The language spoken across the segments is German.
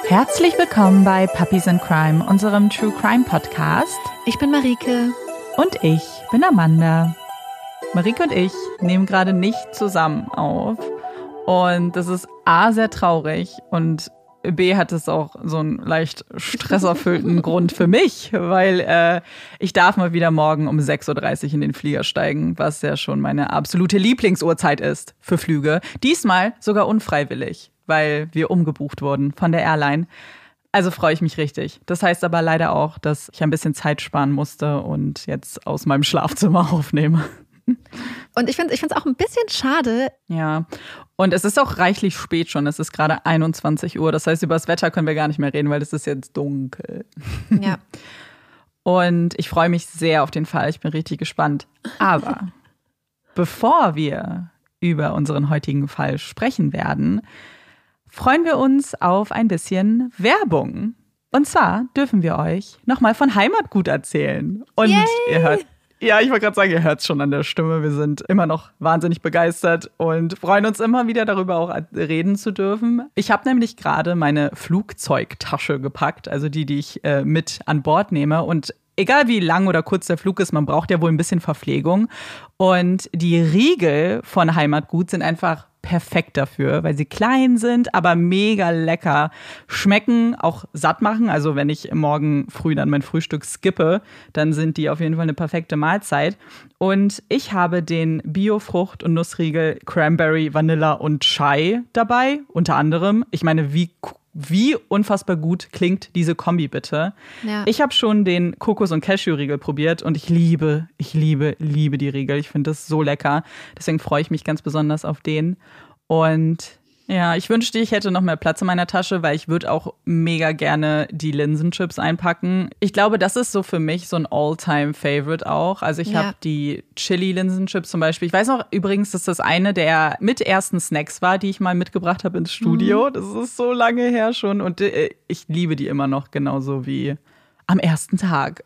Herzlich willkommen bei Puppies in Crime, unserem True Crime Podcast. Ich bin Marike. Und ich bin Amanda. Marike und ich nehmen gerade nicht zusammen auf. Und das ist A, sehr traurig und B, hat es auch so einen leicht stresserfüllten Grund für mich, weil ich darf mal wieder morgen um 6.30 Uhr in den Flieger steigen, was ja schon meine absolute Lieblingsuhrzeit ist für Flüge. Diesmal sogar unfreiwillig, weil wir umgebucht wurden von der Airline. Also freue ich mich richtig. Das heißt aber leider auch, dass ich ein bisschen Zeit sparen musste und jetzt aus meinem Schlafzimmer aufnehme. Und ich finde es auch ein bisschen schade. Ja, und es ist auch reichlich spät schon. Es ist gerade 21 Uhr. Das heißt, über das Wetter können wir gar nicht mehr reden, weil es ist jetzt dunkel. Ja. Und ich freue mich sehr auf den Fall. Ich bin richtig gespannt. Aber bevor wir über unseren heutigen Fall sprechen werden, freuen wir uns auf ein bisschen Werbung. Und zwar dürfen wir euch nochmal von Heimatgut erzählen. Und ihr hört, ja, ich wollte gerade sagen, ihr hört es schon an der Stimme. Wir sind immer noch wahnsinnig begeistert und freuen uns immer wieder darüber auch reden zu dürfen. Ich habe nämlich gerade meine Flugzeugtasche gepackt, also die ich mit an Bord nehme. Und egal wie lang oder kurz der Flug ist, man braucht ja wohl ein bisschen Verpflegung. Und die Riegel von Heimatgut sind einfach perfekt dafür, weil sie klein sind, aber mega lecker, schmecken, auch satt machen. Also wenn ich morgen früh dann mein Frühstück skippe, dann sind die auf jeden Fall eine perfekte Mahlzeit. Und ich habe den Bio-Frucht- und Nussriegel Cranberry, Vanilla und Chai dabei, unter anderem. Ich meine, wie unfassbar gut klingt diese Kombi bitte. Ja. Ich habe schon den Kokos- und Cashew-Riegel probiert und ich liebe die Riegel. Ich finde das so lecker. Deswegen freue ich mich ganz besonders auf den. Und ja, ich wünschte, ich hätte noch mehr Platz in meiner Tasche, weil ich würde auch mega gerne die Linsenchips einpacken. Ich glaube, das ist so für mich so ein All-Time-Favorite auch. Also ich habe die Chili-Linsenchips zum Beispiel. Ich weiß noch übrigens, dass das eine der mit ersten Snacks war, die ich mal mitgebracht habe ins Studio. Das ist so lange her schon und ich liebe die immer noch genauso wie am ersten Tag.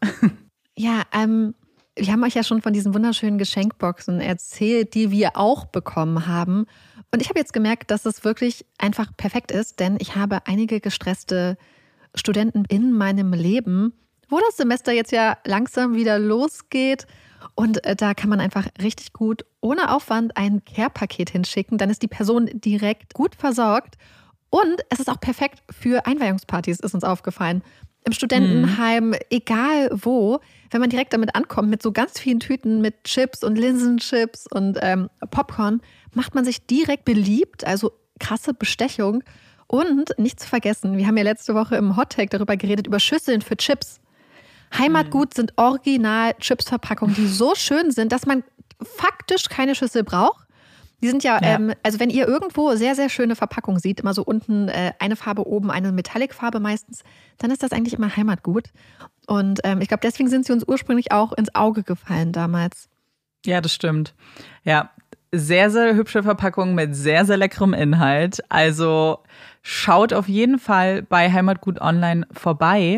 Ja, wir haben euch ja schon von diesen wunderschönen Geschenkboxen erzählt, die wir auch bekommen haben. Und ich habe jetzt gemerkt, dass es wirklich einfach perfekt ist, denn ich habe einige gestresste Studenten in meinem Leben, wo das Semester jetzt ja langsam wieder losgeht. Und da kann man einfach richtig gut ohne Aufwand ein Care-Paket hinschicken. Dann ist die Person direkt gut versorgt. Und es ist auch perfekt für Einweihungspartys, ist uns aufgefallen. Im Studentenheim, egal wo, wenn man direkt damit ankommt, mit so ganz vielen Tüten mit Chips und Linsenchips und Popcorn, macht man sich direkt beliebt, also krasse Bestechung. Und nicht zu vergessen, wir haben ja letzte Woche im Hottag darüber geredet, über Schüsseln für Chips. Heimatgut sind Original-Chips-Verpackungen, die so schön sind, dass man faktisch keine Schüssel braucht. Die sind ja, also wenn ihr irgendwo sehr, sehr schöne Verpackungen seht, immer so unten eine Farbe, oben eine Metallic-Farbe meistens, dann ist das eigentlich immer Heimatgut. Und ich glaube, deswegen sind sie uns ursprünglich auch ins Auge gefallen damals. Ja, das stimmt. Ja, sehr, sehr hübsche Verpackungen mit sehr, sehr leckerem Inhalt. Also schaut auf jeden Fall bei Heimatgut Online vorbei.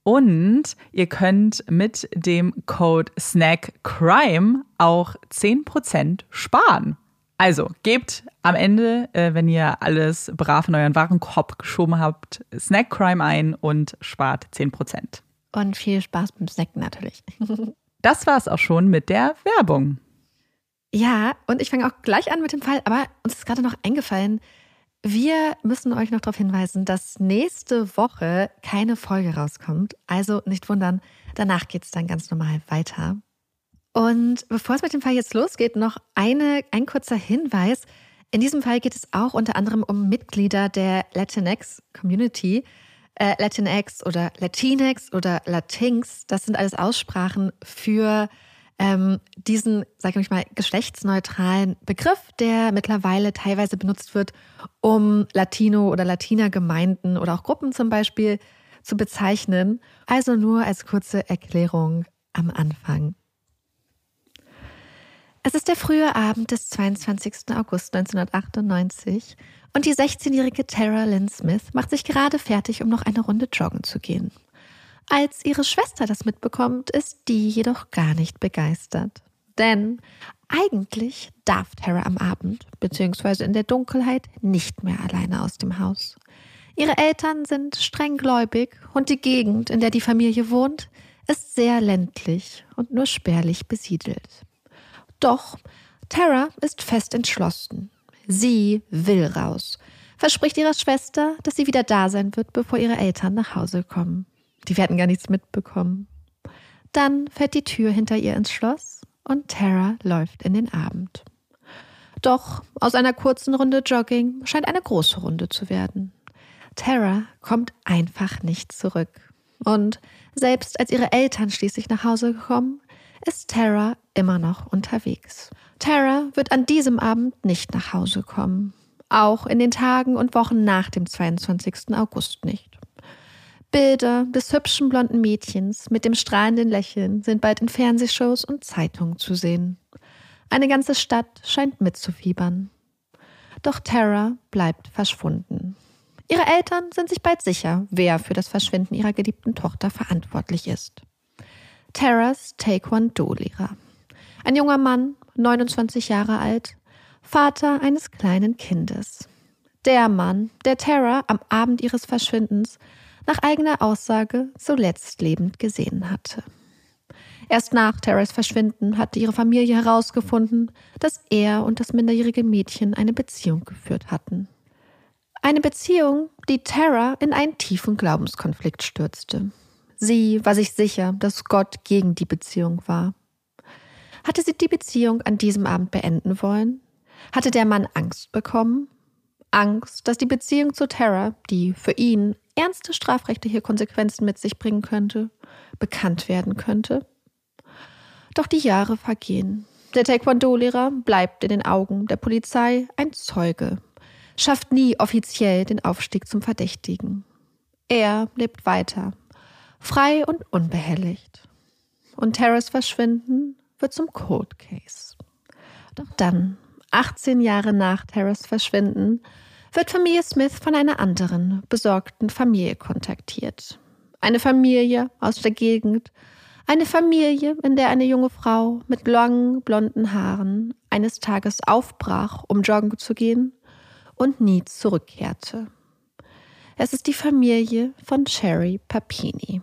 Und ihr könnt mit dem Code SNACKCRIME auch 10% sparen. Also, gebt am Ende, wenn ihr alles brav in euren Warenkorb geschoben habt, SnackCrime ein und spart 10%. Und viel Spaß beim Snacken natürlich. Das war's auch schon mit der Werbung. Ja, und ich fange auch gleich an mit dem Fall, aber uns ist gerade noch eingefallen, wir müssen euch noch darauf hinweisen, dass nächste Woche keine Folge rauskommt. Also nicht wundern, danach geht's dann ganz normal weiter. Und bevor es mit dem Fall jetzt losgeht, noch ein kurzer Hinweis. In diesem Fall geht es auch unter anderem um Mitglieder der Latinx-Community. Latinx oder Latinx oder Latinx, das sind alles Aussprachen für diesen, sag ich mal, geschlechtsneutralen Begriff, der mittlerweile teilweise benutzt wird, um Latino- oder Latina-Gemeinden oder auch Gruppen zum Beispiel zu bezeichnen. Also nur als kurze Erklärung am Anfang. Es ist der frühe Abend des 22. August 1998 und die 16-jährige Tara Lynn Smith macht sich gerade fertig, um noch eine Runde joggen zu gehen. Als ihre Schwester das mitbekommt, ist die jedoch gar nicht begeistert. Denn eigentlich darf Tara am Abend bzw. in der Dunkelheit nicht mehr alleine aus dem Haus. Ihre Eltern sind strenggläubig und die Gegend, in der die Familie wohnt, ist sehr ländlich und nur spärlich besiedelt. Doch Tara ist fest entschlossen. Sie will raus, verspricht ihrer Schwester, dass sie wieder da sein wird, bevor ihre Eltern nach Hause kommen. Die werden gar nichts mitbekommen. Dann fällt die Tür hinter ihr ins Schloss und Tara läuft in den Abend. Doch aus einer kurzen Runde Jogging scheint eine große Runde zu werden. Tara kommt einfach nicht zurück. Und selbst als ihre Eltern schließlich nach Hause kommen, ist Tara immer noch unterwegs. Tara wird an diesem Abend nicht nach Hause kommen. Auch in den Tagen und Wochen nach dem 22. August nicht. Bilder des hübschen blonden Mädchens mit dem strahlenden Lächeln sind bald in Fernsehshows und Zeitungen zu sehen. Eine ganze Stadt scheint mitzufiebern. Doch Tara bleibt verschwunden. Ihre Eltern sind sich bald sicher, wer für das Verschwinden ihrer geliebten Tochter verantwortlich ist. Taras Taekwondo-Lehrer. Ein junger Mann, 29 Jahre alt, Vater eines kleinen Kindes. Der Mann, der Tara am Abend ihres Verschwindens nach eigener Aussage zuletzt lebend gesehen hatte. Erst nach Taras Verschwinden hatte ihre Familie herausgefunden, dass er und das minderjährige Mädchen eine Beziehung geführt hatten. Eine Beziehung, die Tara in einen tiefen Glaubenskonflikt stürzte. Sie war sich sicher, dass Gott gegen die Beziehung war. Hatte sie die Beziehung an diesem Abend beenden wollen? Hatte der Mann Angst bekommen? Angst, dass die Beziehung zu Tara, die für ihn ernste strafrechtliche Konsequenzen mit sich bringen könnte, bekannt werden könnte? Doch die Jahre vergehen. Der Taekwondo-Lehrer bleibt in den Augen der Polizei ein Zeuge, schafft nie offiziell den Aufstieg zum Verdächtigen. Er lebt weiter, frei und unbehelligt. Und Taras Verschwinden wird zum Cold Case. Doch dann, 18 Jahre nach Taras Verschwinden, wird Familie Smith von einer anderen, besorgten Familie kontaktiert. Eine Familie aus der Gegend, eine Familie, in der eine junge Frau mit langen, blonden Haaren eines Tages aufbrach, um joggen zu gehen und nie zurückkehrte. Es ist die Familie von Sherry Papini.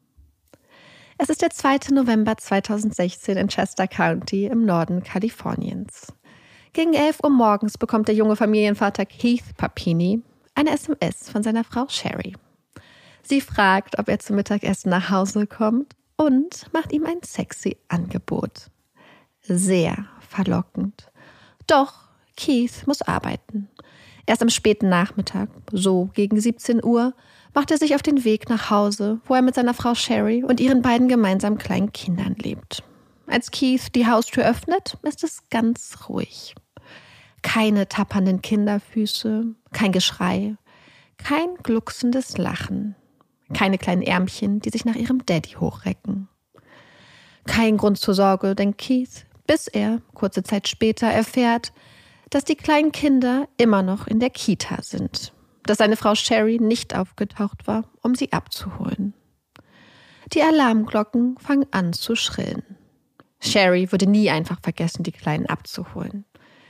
Es ist der 2. November 2016 in Chester County im Norden Kaliforniens. Gegen 11 Uhr morgens bekommt der junge Familienvater Keith Papini eine SMS von seiner Frau Sherry. Sie fragt, ob er zum Mittagessen nach Hause kommt und macht ihm ein sexy Angebot. Sehr verlockend. Doch Keith muss arbeiten. Erst am späten Nachmittag, so gegen 17 Uhr, macht er sich auf den Weg nach Hause, wo er mit seiner Frau Sherry und ihren beiden gemeinsamen kleinen Kindern lebt. Als Keith die Haustür öffnet, ist es ganz ruhig. Keine tappernden Kinderfüße, kein Geschrei, kein glucksendes Lachen, keine kleinen Ärmchen, die sich nach ihrem Daddy hochrecken. Kein Grund zur Sorge, denkt Keith, bis er, kurze Zeit später, erfährt, dass die kleinen Kinder immer noch in der Kita sind, dass seine Frau Sherry nicht aufgetaucht war, um sie abzuholen. Die Alarmglocken fangen an zu schrillen. Sherry würde nie einfach vergessen, die Kleinen abzuholen.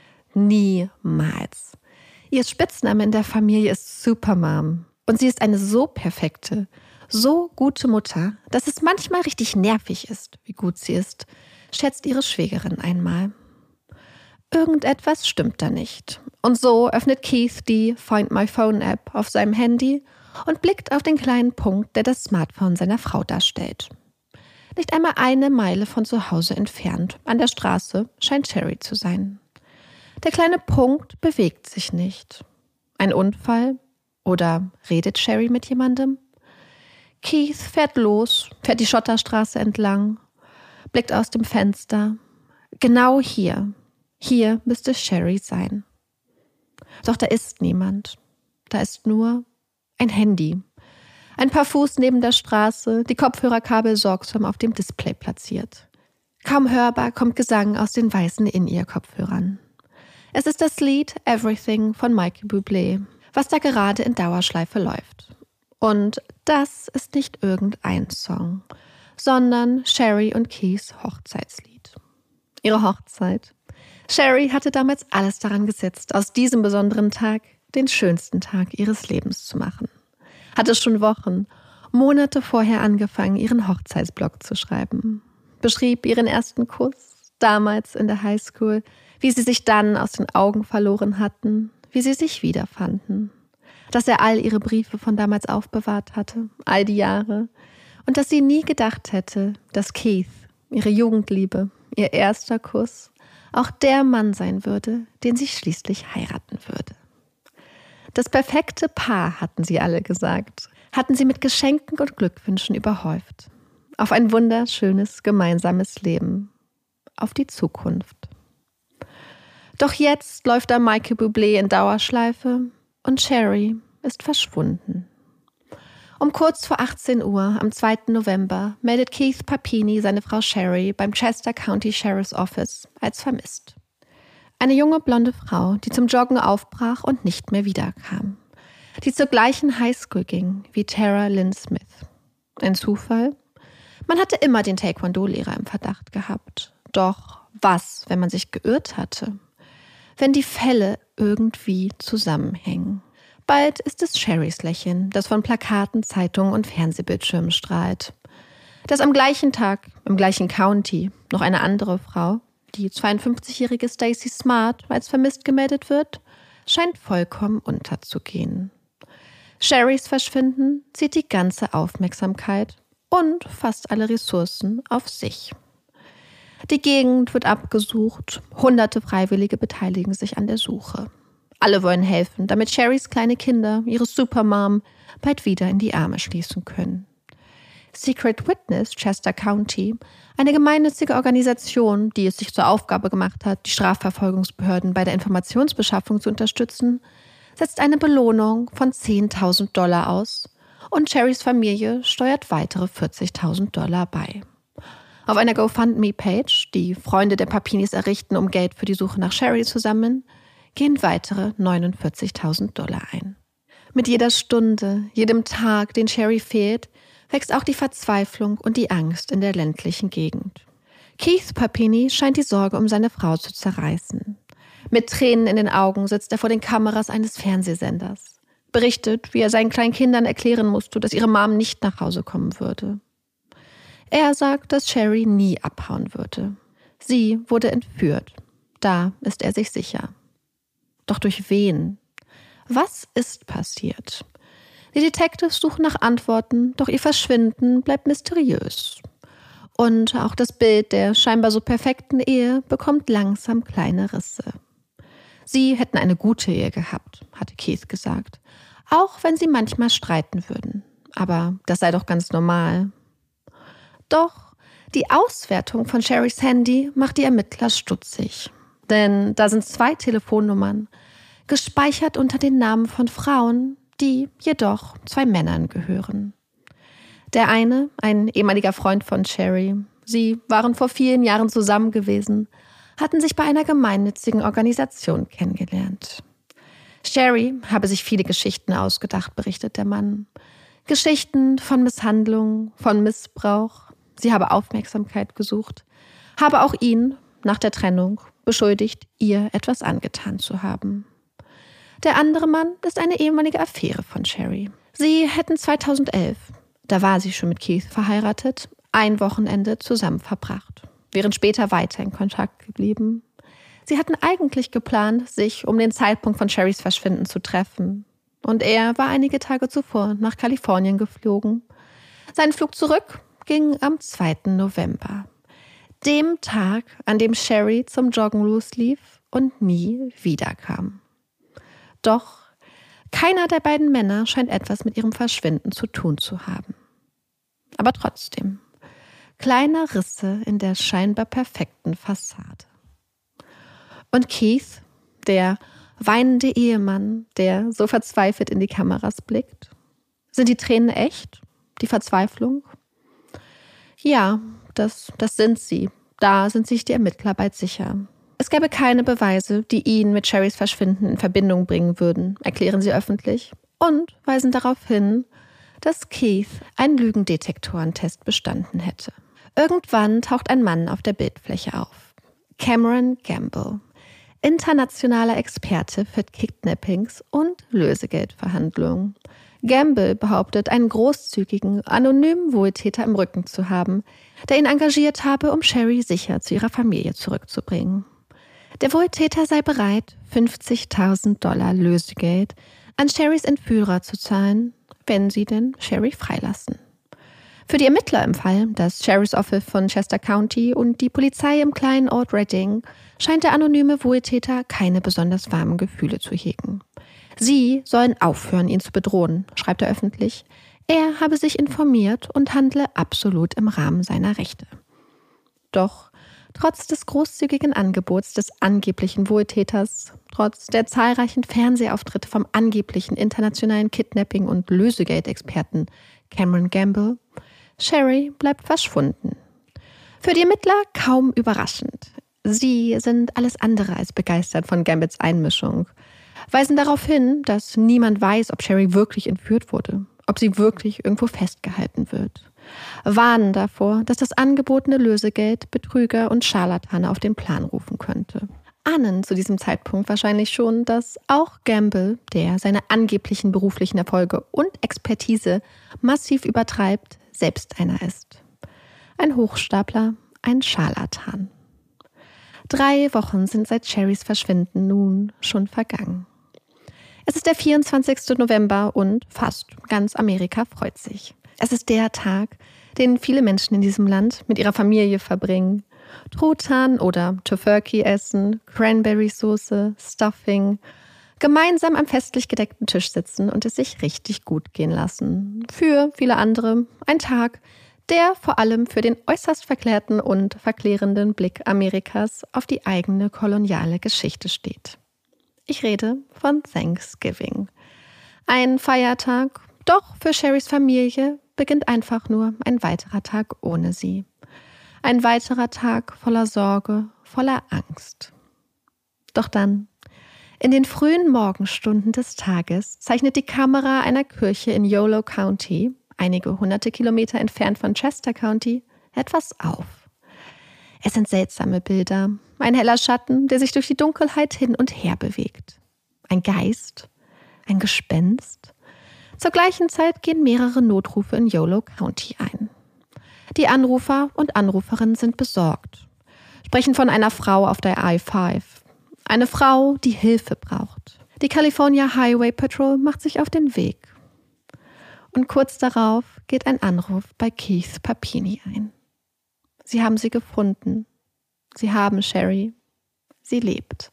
Niemals. Ihr Spitzname in der Familie ist Supermom. Und sie ist eine so perfekte, so gute Mutter, dass es manchmal richtig nervig ist, wie gut sie ist, schätzt ihre Schwägerin einmal. Irgendetwas stimmt da nicht. Und so öffnet Keith die Find My Phone App auf seinem Handy und blickt auf den kleinen Punkt, der das Smartphone seiner Frau darstellt. Nicht einmal eine Meile von zu Hause entfernt, an der Straße, scheint Sherry zu sein. Der kleine Punkt bewegt sich nicht. Ein Unfall? Oder redet Sherry mit jemandem? Keith fährt los, fährt die Schotterstraße entlang, blickt aus dem Fenster. Genau hier. Hier müsste Sherry sein. Doch da ist niemand. Da ist nur ein Handy. Ein paar Fuß neben der Straße, die Kopfhörerkabel sorgsam auf dem Display platziert. Kaum hörbar kommt Gesang aus den weißen In-Ear-Kopfhörern. Es ist das Lied Everything von Michael Bublé, was da gerade in Dauerschleife läuft. Und das ist nicht irgendein Song, sondern Sherry und Keiths Hochzeitslied. Ihre Hochzeit. Sherry hatte damals alles daran gesetzt, aus diesem besonderen Tag den schönsten Tag ihres Lebens zu machen. Hatte schon Wochen, Monate vorher angefangen, ihren Hochzeitsblog zu schreiben. Beschrieb ihren ersten Kuss, damals in der Highschool, wie sie sich dann aus den Augen verloren hatten, wie sie sich wiederfanden. Dass er all ihre Briefe von damals aufbewahrt hatte, all die Jahre. Und dass sie nie gedacht hätte, dass Keith, ihre Jugendliebe, ihr erster Kuss, auch der Mann sein würde, den sie schließlich heiraten würde. Das perfekte Paar, hatten sie alle gesagt, hatten sie mit Geschenken und Glückwünschen überhäuft. Auf ein wunderschönes, gemeinsames Leben. Auf die Zukunft. Doch jetzt läuft da Michael Bublé in Dauerschleife und Sherry ist verschwunden. Um kurz vor 18 Uhr am 2. November meldet Keith Papini seine Frau Sherry beim Chester County Sheriff's Office als vermisst. Eine junge blonde Frau, die zum Joggen aufbrach und nicht mehr wiederkam. Die zur gleichen Highschool ging wie Tara Lynn Smith. Ein Zufall? Man hatte immer den Taekwondo-Lehrer im Verdacht gehabt. Doch was, wenn man sich geirrt hatte? Wenn die Fälle irgendwie zusammenhängen. Bald ist es Sherrys Lächeln, das von Plakaten, Zeitungen und Fernsehbildschirmen strahlt. Dass am gleichen Tag, im gleichen County, noch eine andere Frau, die 52-jährige Stacey Smart, als vermisst gemeldet wird, scheint vollkommen unterzugehen. Sherrys Verschwinden zieht die ganze Aufmerksamkeit und fast alle Ressourcen auf sich. Die Gegend wird abgesucht, hunderte Freiwillige beteiligen sich an der Suche. Alle wollen helfen, damit Sherrys kleine Kinder, ihre Supermom, bald wieder in die Arme schließen können. Secret Witness Chester County, eine gemeinnützige Organisation, die es sich zur Aufgabe gemacht hat, die Strafverfolgungsbehörden bei der Informationsbeschaffung zu unterstützen, setzt eine Belohnung von $10.000 aus und Sherrys Familie steuert weitere $40.000 bei. Auf einer GoFundMe-Page, die Freunde der Papinis errichten, um Geld für die Suche nach Sherry zu sammeln, gehen weitere $49.000 ein. Mit jeder Stunde, jedem Tag, den Sherry fehlt, wächst auch die Verzweiflung und die Angst in der ländlichen Gegend. Keith Papini scheint die Sorge um seine Frau zu zerreißen. Mit Tränen in den Augen sitzt er vor den Kameras eines Fernsehsenders. Berichtet, wie er seinen kleinen Kindern erklären musste, dass ihre Mom nicht nach Hause kommen würde. Er sagt, dass Sherry nie abhauen würde. Sie wurde entführt. Da ist er sich sicher. Doch durch wen? Was ist passiert? Die Detectives suchen nach Antworten, doch ihr Verschwinden bleibt mysteriös. Und auch das Bild der scheinbar so perfekten Ehe bekommt langsam kleine Risse. Sie hätten eine gute Ehe gehabt, hatte Keith gesagt. Auch wenn sie manchmal streiten würden. Aber das sei doch ganz normal. Doch die Auswertung von Sherrys Handy macht die Ermittler stutzig. Denn da sind 2 Telefonnummern, gespeichert unter den Namen von Frauen, die jedoch 2 Männern gehören. Der eine, ein ehemaliger Freund von Sherry, sie waren vor vielen Jahren zusammen gewesen, hatten sich bei einer gemeinnützigen Organisation kennengelernt. Sherry habe sich viele Geschichten ausgedacht, berichtet der Mann. Geschichten von Misshandlung, von Missbrauch. Sie habe Aufmerksamkeit gesucht, habe auch ihn, nach der Trennung, beschuldigt, ihr etwas angetan zu haben. Der andere Mann ist eine ehemalige Affäre von Sherry. Sie hätten 2011, da war sie schon mit Keith verheiratet, ein Wochenende zusammen verbracht, wären später weiter in Kontakt geblieben. Sie hatten eigentlich geplant, sich um den Zeitpunkt von Sherrys Verschwinden zu treffen. Und er war einige Tage zuvor nach Kalifornien geflogen. Sein Flug zurück ging am 2. November. Dem Tag, an dem Sherry zum Joggen loslief und nie wiederkam. Doch keiner der beiden Männer scheint etwas mit ihrem Verschwinden zu tun zu haben. Aber trotzdem, kleine Risse in der scheinbar perfekten Fassade. Und Keith, der weinende Ehemann, der so verzweifelt in die Kameras blickt? Sind die Tränen echt? Die Verzweiflung? Ja, das sind sie. Da sind sich die Ermittler bald sicher. Es gäbe keine Beweise, die ihn mit Sherrys Verschwinden in Verbindung bringen würden, erklären sie öffentlich und weisen darauf hin, dass Keith einen Lügendetektorentest bestanden hätte. Irgendwann taucht ein Mann auf der Bildfläche auf. Cameron Gamble. internationaler Experte für Kidnappings und Lösegeldverhandlungen. Gamble behauptet, einen großzügigen, anonymen Wohltäter im Rücken zu haben, der ihn engagiert habe, um Sherry sicher zu ihrer Familie zurückzubringen. Der Wohltäter sei bereit, $50.000 Lösegeld an Sherrys Entführer zu zahlen, wenn sie denn Sherry freilassen. Für die Ermittler im Fall, das Sheriff's Office von Chester County und die Polizei im kleinen Ort Redding, scheint der anonyme Wohltäter keine besonders warmen Gefühle zu hegen. Sie sollen aufhören, ihn zu bedrohen, schreibt er öffentlich. Er habe sich informiert und handle absolut im Rahmen seiner Rechte. Doch trotz des großzügigen Angebots des angeblichen Wohltäters, trotz der zahlreichen Fernsehauftritte vom angeblichen internationalen Kidnapping- und Lösegeldexperten Cameron Gamble, Sherry bleibt verschwunden. Für die Ermittler kaum überraschend. Sie sind alles andere als begeistert von Gambles Einmischung, weisen darauf hin, dass niemand weiß, ob Sherry wirklich entführt wurde, ob sie wirklich irgendwo festgehalten wird. Warnen davor, dass das angebotene Lösegeld Betrüger und Scharlatane auf den Plan rufen könnte. Ahnen zu diesem Zeitpunkt wahrscheinlich schon, dass auch Gamble, der seine angeblichen beruflichen Erfolge und Expertise massiv übertreibt, selbst einer ist. Ein Hochstapler, ein Scharlatan. 3 Wochen sind seit Sherrys Verschwinden nun schon vergangen. Es ist der 24. November und fast ganz Amerika freut sich. Es ist der Tag, den viele Menschen in diesem Land mit ihrer Familie verbringen. Truthahn oder Tofurkey essen, Cranberry-Soße, Stuffing, gemeinsam am festlich gedeckten Tisch sitzen und es sich richtig gut gehen lassen. Für viele andere ein Tag, der vor allem für den äußerst verklärten und verklärenden Blick Amerikas auf die eigene koloniale Geschichte steht. Ich rede von Thanksgiving. Ein Feiertag, doch für Sherrys Familie beginnt einfach nur ein weiterer Tag ohne sie. Ein weiterer Tag voller Sorge, voller Angst. Doch dann, in den frühen Morgenstunden des Tages, zeichnet die Kamera einer Kirche in Yolo County, einige hunderte Kilometer entfernt von Chester County, etwas auf. Es sind seltsame Bilder, ein heller Schatten, der sich durch die Dunkelheit hin und her bewegt. Ein Geist, ein Gespenst. Zur gleichen Zeit gehen mehrere Notrufe in Yolo County ein. Die Anrufer und Anruferinnen sind besorgt, sprechen von einer Frau auf der I-5. Eine Frau, die Hilfe braucht. Die California Highway Patrol macht sich auf den Weg. Und kurz darauf geht ein Anruf bei Keith Papini ein. Sie haben sie gefunden. Sie haben Sherry. Sie lebt.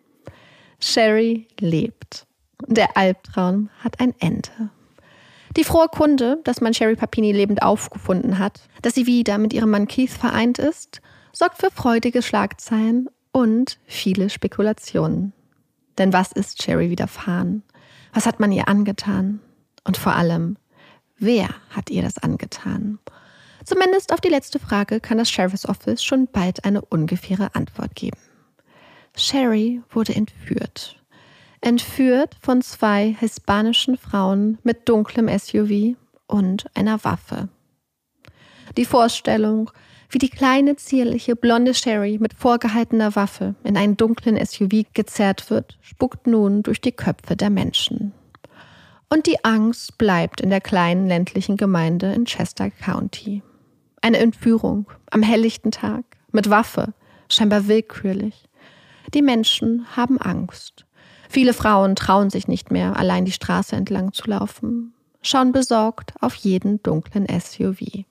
Sherry lebt. Der Albtraum hat ein Ende. Die frohe Kunde, dass man Sherry Papini lebend aufgefunden hat, dass sie wieder mit ihrem Mann Keith vereint ist, sorgt für freudige Schlagzeilen und viele Spekulationen. Denn was ist Sherry widerfahren? Was hat man ihr angetan? Und vor allem, wer hat ihr das angetan? Zumindest auf die letzte Frage kann das Sheriff's Office schon bald eine ungefähre Antwort geben. Sherry wurde entführt. Entführt von 2 hispanischen Frauen mit dunklem SUV und einer Waffe. Die Vorstellung, wie die kleine, zierliche, blonde Sherry mit vorgehaltener Waffe in einen dunklen SUV gezerrt wird, spukt nun durch die Köpfe der Menschen. Und die Angst bleibt in der kleinen ländlichen Gemeinde in Chester County. Eine Entführung am helllichten Tag, mit Waffe, scheinbar willkürlich. Die Menschen haben Angst. Viele Frauen trauen sich nicht mehr, allein die Straße entlang zu laufen, schauen besorgt auf jeden dunklen SUV.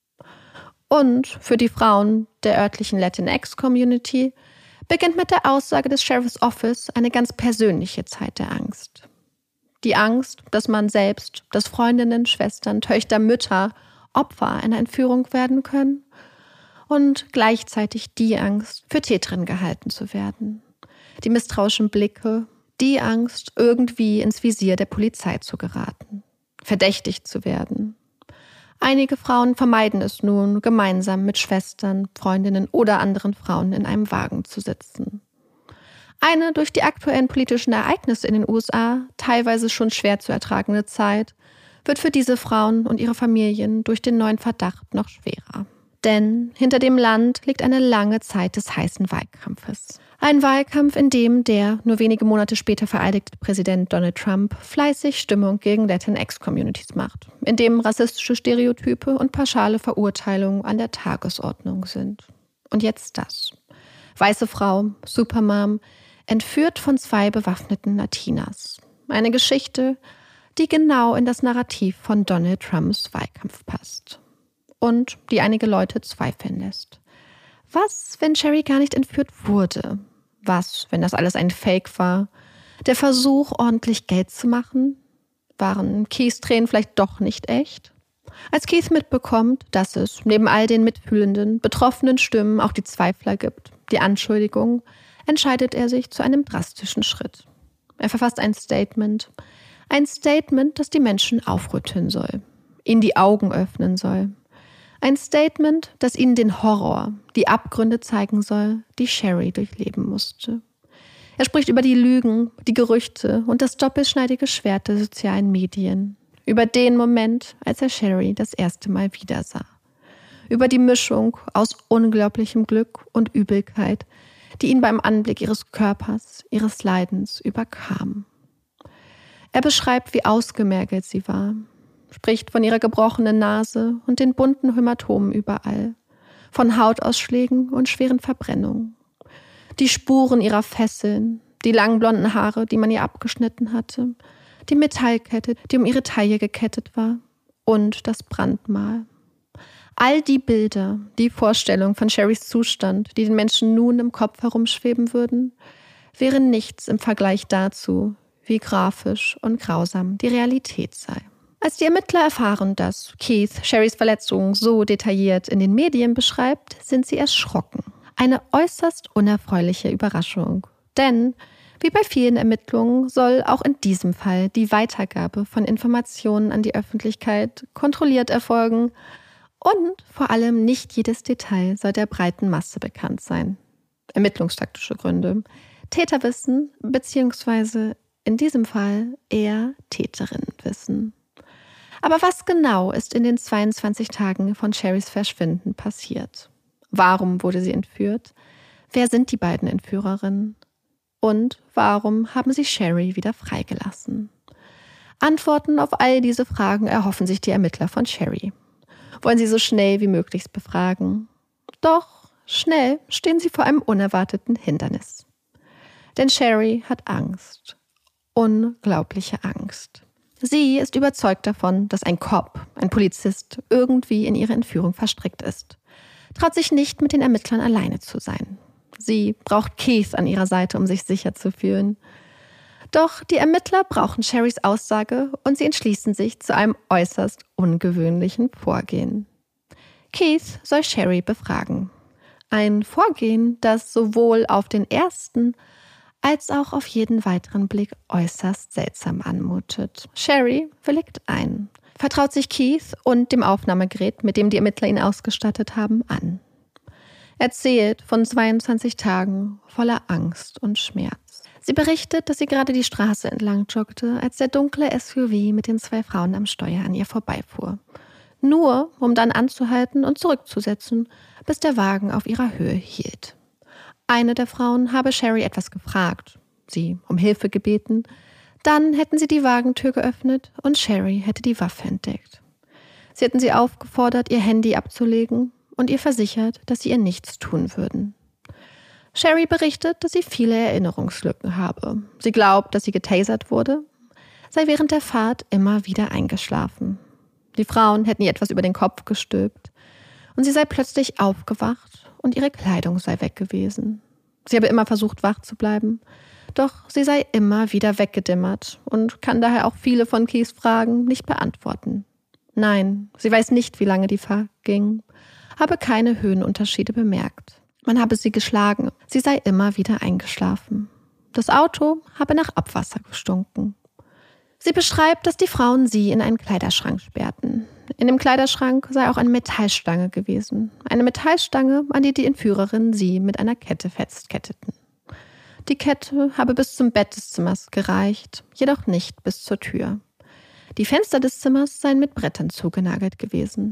Und für die Frauen der örtlichen Latinx-Community beginnt mit der Aussage des Sheriff's Office eine ganz persönliche Zeit der Angst. Die Angst, dass man selbst, dass Freundinnen, Schwestern, Töchter, Mütter Opfer einer Entführung werden können und gleichzeitig die Angst, für Täterin gehalten zu werden. Die misstrauischen Blicke, die Angst, irgendwie ins Visier der Polizei zu geraten, verdächtigt zu werden. Einige Frauen vermeiden es nun, gemeinsam mit Schwestern, Freundinnen oder anderen Frauen in einem Wagen zu sitzen. Eine durch die aktuellen politischen Ereignisse in den USA teilweise schon schwer zu ertragende Zeit wird für diese Frauen und ihre Familien durch den neuen Verdacht noch schwerer. Denn hinter dem Land liegt eine lange Zeit des heißen Wahlkampfes. Ein Wahlkampf, in dem der nur wenige Monate später vereidigte Präsident Donald Trump fleißig Stimmung gegen Latinx-Communities macht, in dem rassistische Stereotype und pauschale Verurteilungen an der Tagesordnung sind. Und jetzt das. Weiße Frau, Supermom, entführt von 2 bewaffneten Latinas. Eine Geschichte, die genau in das Narrativ von Donald Trumps Wahlkampf passt. Und die einige Leute zweifeln lässt. Was, wenn Sherry gar nicht entführt wurde? Was, wenn das alles ein Fake war? Der Versuch, ordentlich Geld zu machen? Waren Keiths Tränen vielleicht doch nicht echt? Als Keith mitbekommt, dass es neben all den mitfühlenden, betroffenen Stimmen auch die Zweifler gibt, die Anschuldigung, entscheidet er sich zu einem drastischen Schritt. Er verfasst ein Statement, das die Menschen aufrütteln soll, ihnen die Augen öffnen soll. Ein Statement, das ihnen den Horror, die Abgründe zeigen soll, die Sherry durchleben musste. Er spricht über die Lügen, die Gerüchte und das doppelschneidige Schwert der sozialen Medien. Über den Moment, als er Sherry das erste Mal wiedersah. Über die Mischung aus unglaublichem Glück und Übelkeit, die ihn beim Anblick ihres Körpers, ihres Leidens überkam. Er beschreibt, wie ausgemergelt sie war, spricht von ihrer gebrochenen Nase und den bunten Hämatomen überall, von Hautausschlägen und schweren Verbrennungen. Die Spuren ihrer Fesseln, die langen blonden Haare, die man ihr abgeschnitten hatte, die Metallkette, die um ihre Taille gekettet war und das Brandmal. All die Bilder, die Vorstellung von Sherrys Zustand, die den Menschen nun im Kopf herumschweben würden, wären nichts im Vergleich dazu, wie grafisch und grausam die Realität sei. Als die Ermittler erfahren, dass Keith Sherrys Verletzungen so detailliert in den Medien beschreibt, sind sie erschrocken. Eine äußerst unerfreuliche Überraschung. Denn, wie bei vielen Ermittlungen, soll auch in diesem Fall die Weitergabe von Informationen an die Öffentlichkeit kontrolliert erfolgen und vor allem nicht jedes Detail soll der breiten Masse bekannt sein. Ermittlungstaktische Gründe. Täterwissen bzw. in diesem Fall eher Täterinnenwissen. Aber was genau ist in den 22 Tagen von Sherrys Verschwinden passiert? Warum wurde sie entführt? Wer sind die beiden Entführerinnen? Und warum haben sie Sherry wieder freigelassen? Antworten auf all diese Fragen erhoffen sich die Ermittler von Sherry. Wollen sie so schnell wie möglich befragen? Doch schnell stehen sie vor einem unerwarteten Hindernis. Denn Sherry hat Angst. Unglaubliche Angst. Sie ist überzeugt davon, dass ein Cop, ein Polizist, irgendwie in ihre Entführung verstrickt ist. Traut sich nicht, mit den Ermittlern alleine zu sein. Sie braucht Keith an ihrer Seite, um sich sicher zu fühlen. Doch die Ermittler brauchen Sherrys Aussage und sie entschließen sich zu einem äußerst ungewöhnlichen Vorgehen. Keith soll Sherry befragen. Ein Vorgehen, das sowohl auf den ersten als auch auf jeden weiteren Blick äußerst seltsam anmutet. Sherry willigt ein, vertraut sich Keith und dem Aufnahmegerät, mit dem die Ermittler ihn ausgestattet haben, an. Erzählt von 22 Tagen voller Angst und Schmerz. Sie berichtet, dass sie gerade die Straße entlang joggte, als der dunkle SUV mit den 2 Frauen am Steuer an ihr vorbeifuhr. Nur, um dann anzuhalten und zurückzusetzen, bis der Wagen auf ihrer Höhe hielt. Eine der Frauen habe Sherry etwas gefragt, sie um Hilfe gebeten. Dann hätten sie die Wagentür geöffnet und Sherry hätte die Waffe entdeckt. Sie hätten sie aufgefordert, ihr Handy abzulegen und ihr versichert, dass sie ihr nichts tun würden. Sherry berichtet, dass sie viele Erinnerungslücken habe. Sie glaubt, dass sie getasert wurde, sei während der Fahrt immer wieder eingeschlafen. Die Frauen hätten ihr etwas über den Kopf gestülpt und sie sei plötzlich aufgewacht und ihre Kleidung sei weg gewesen. Sie habe immer versucht, wach zu bleiben, doch sie sei immer wieder weggedimmert und kann daher auch viele von Keiths Fragen nicht beantworten. Nein, sie weiß nicht, wie lange die Fahrt ging, habe keine Höhenunterschiede bemerkt. Man habe sie geschlagen, sie sei immer wieder eingeschlafen. Das Auto habe nach Abwasser gestunken. Sie beschreibt, dass die Frauen sie in einen Kleiderschrank sperrten. In dem Kleiderschrank sei auch eine Metallstange gewesen. Eine Metallstange, an die die Entführerinnen sie mit einer Kette festketteten. Die Kette habe bis zum Bett des Zimmers gereicht, jedoch nicht bis zur Tür. Die Fenster des Zimmers seien mit Brettern zugenagelt gewesen.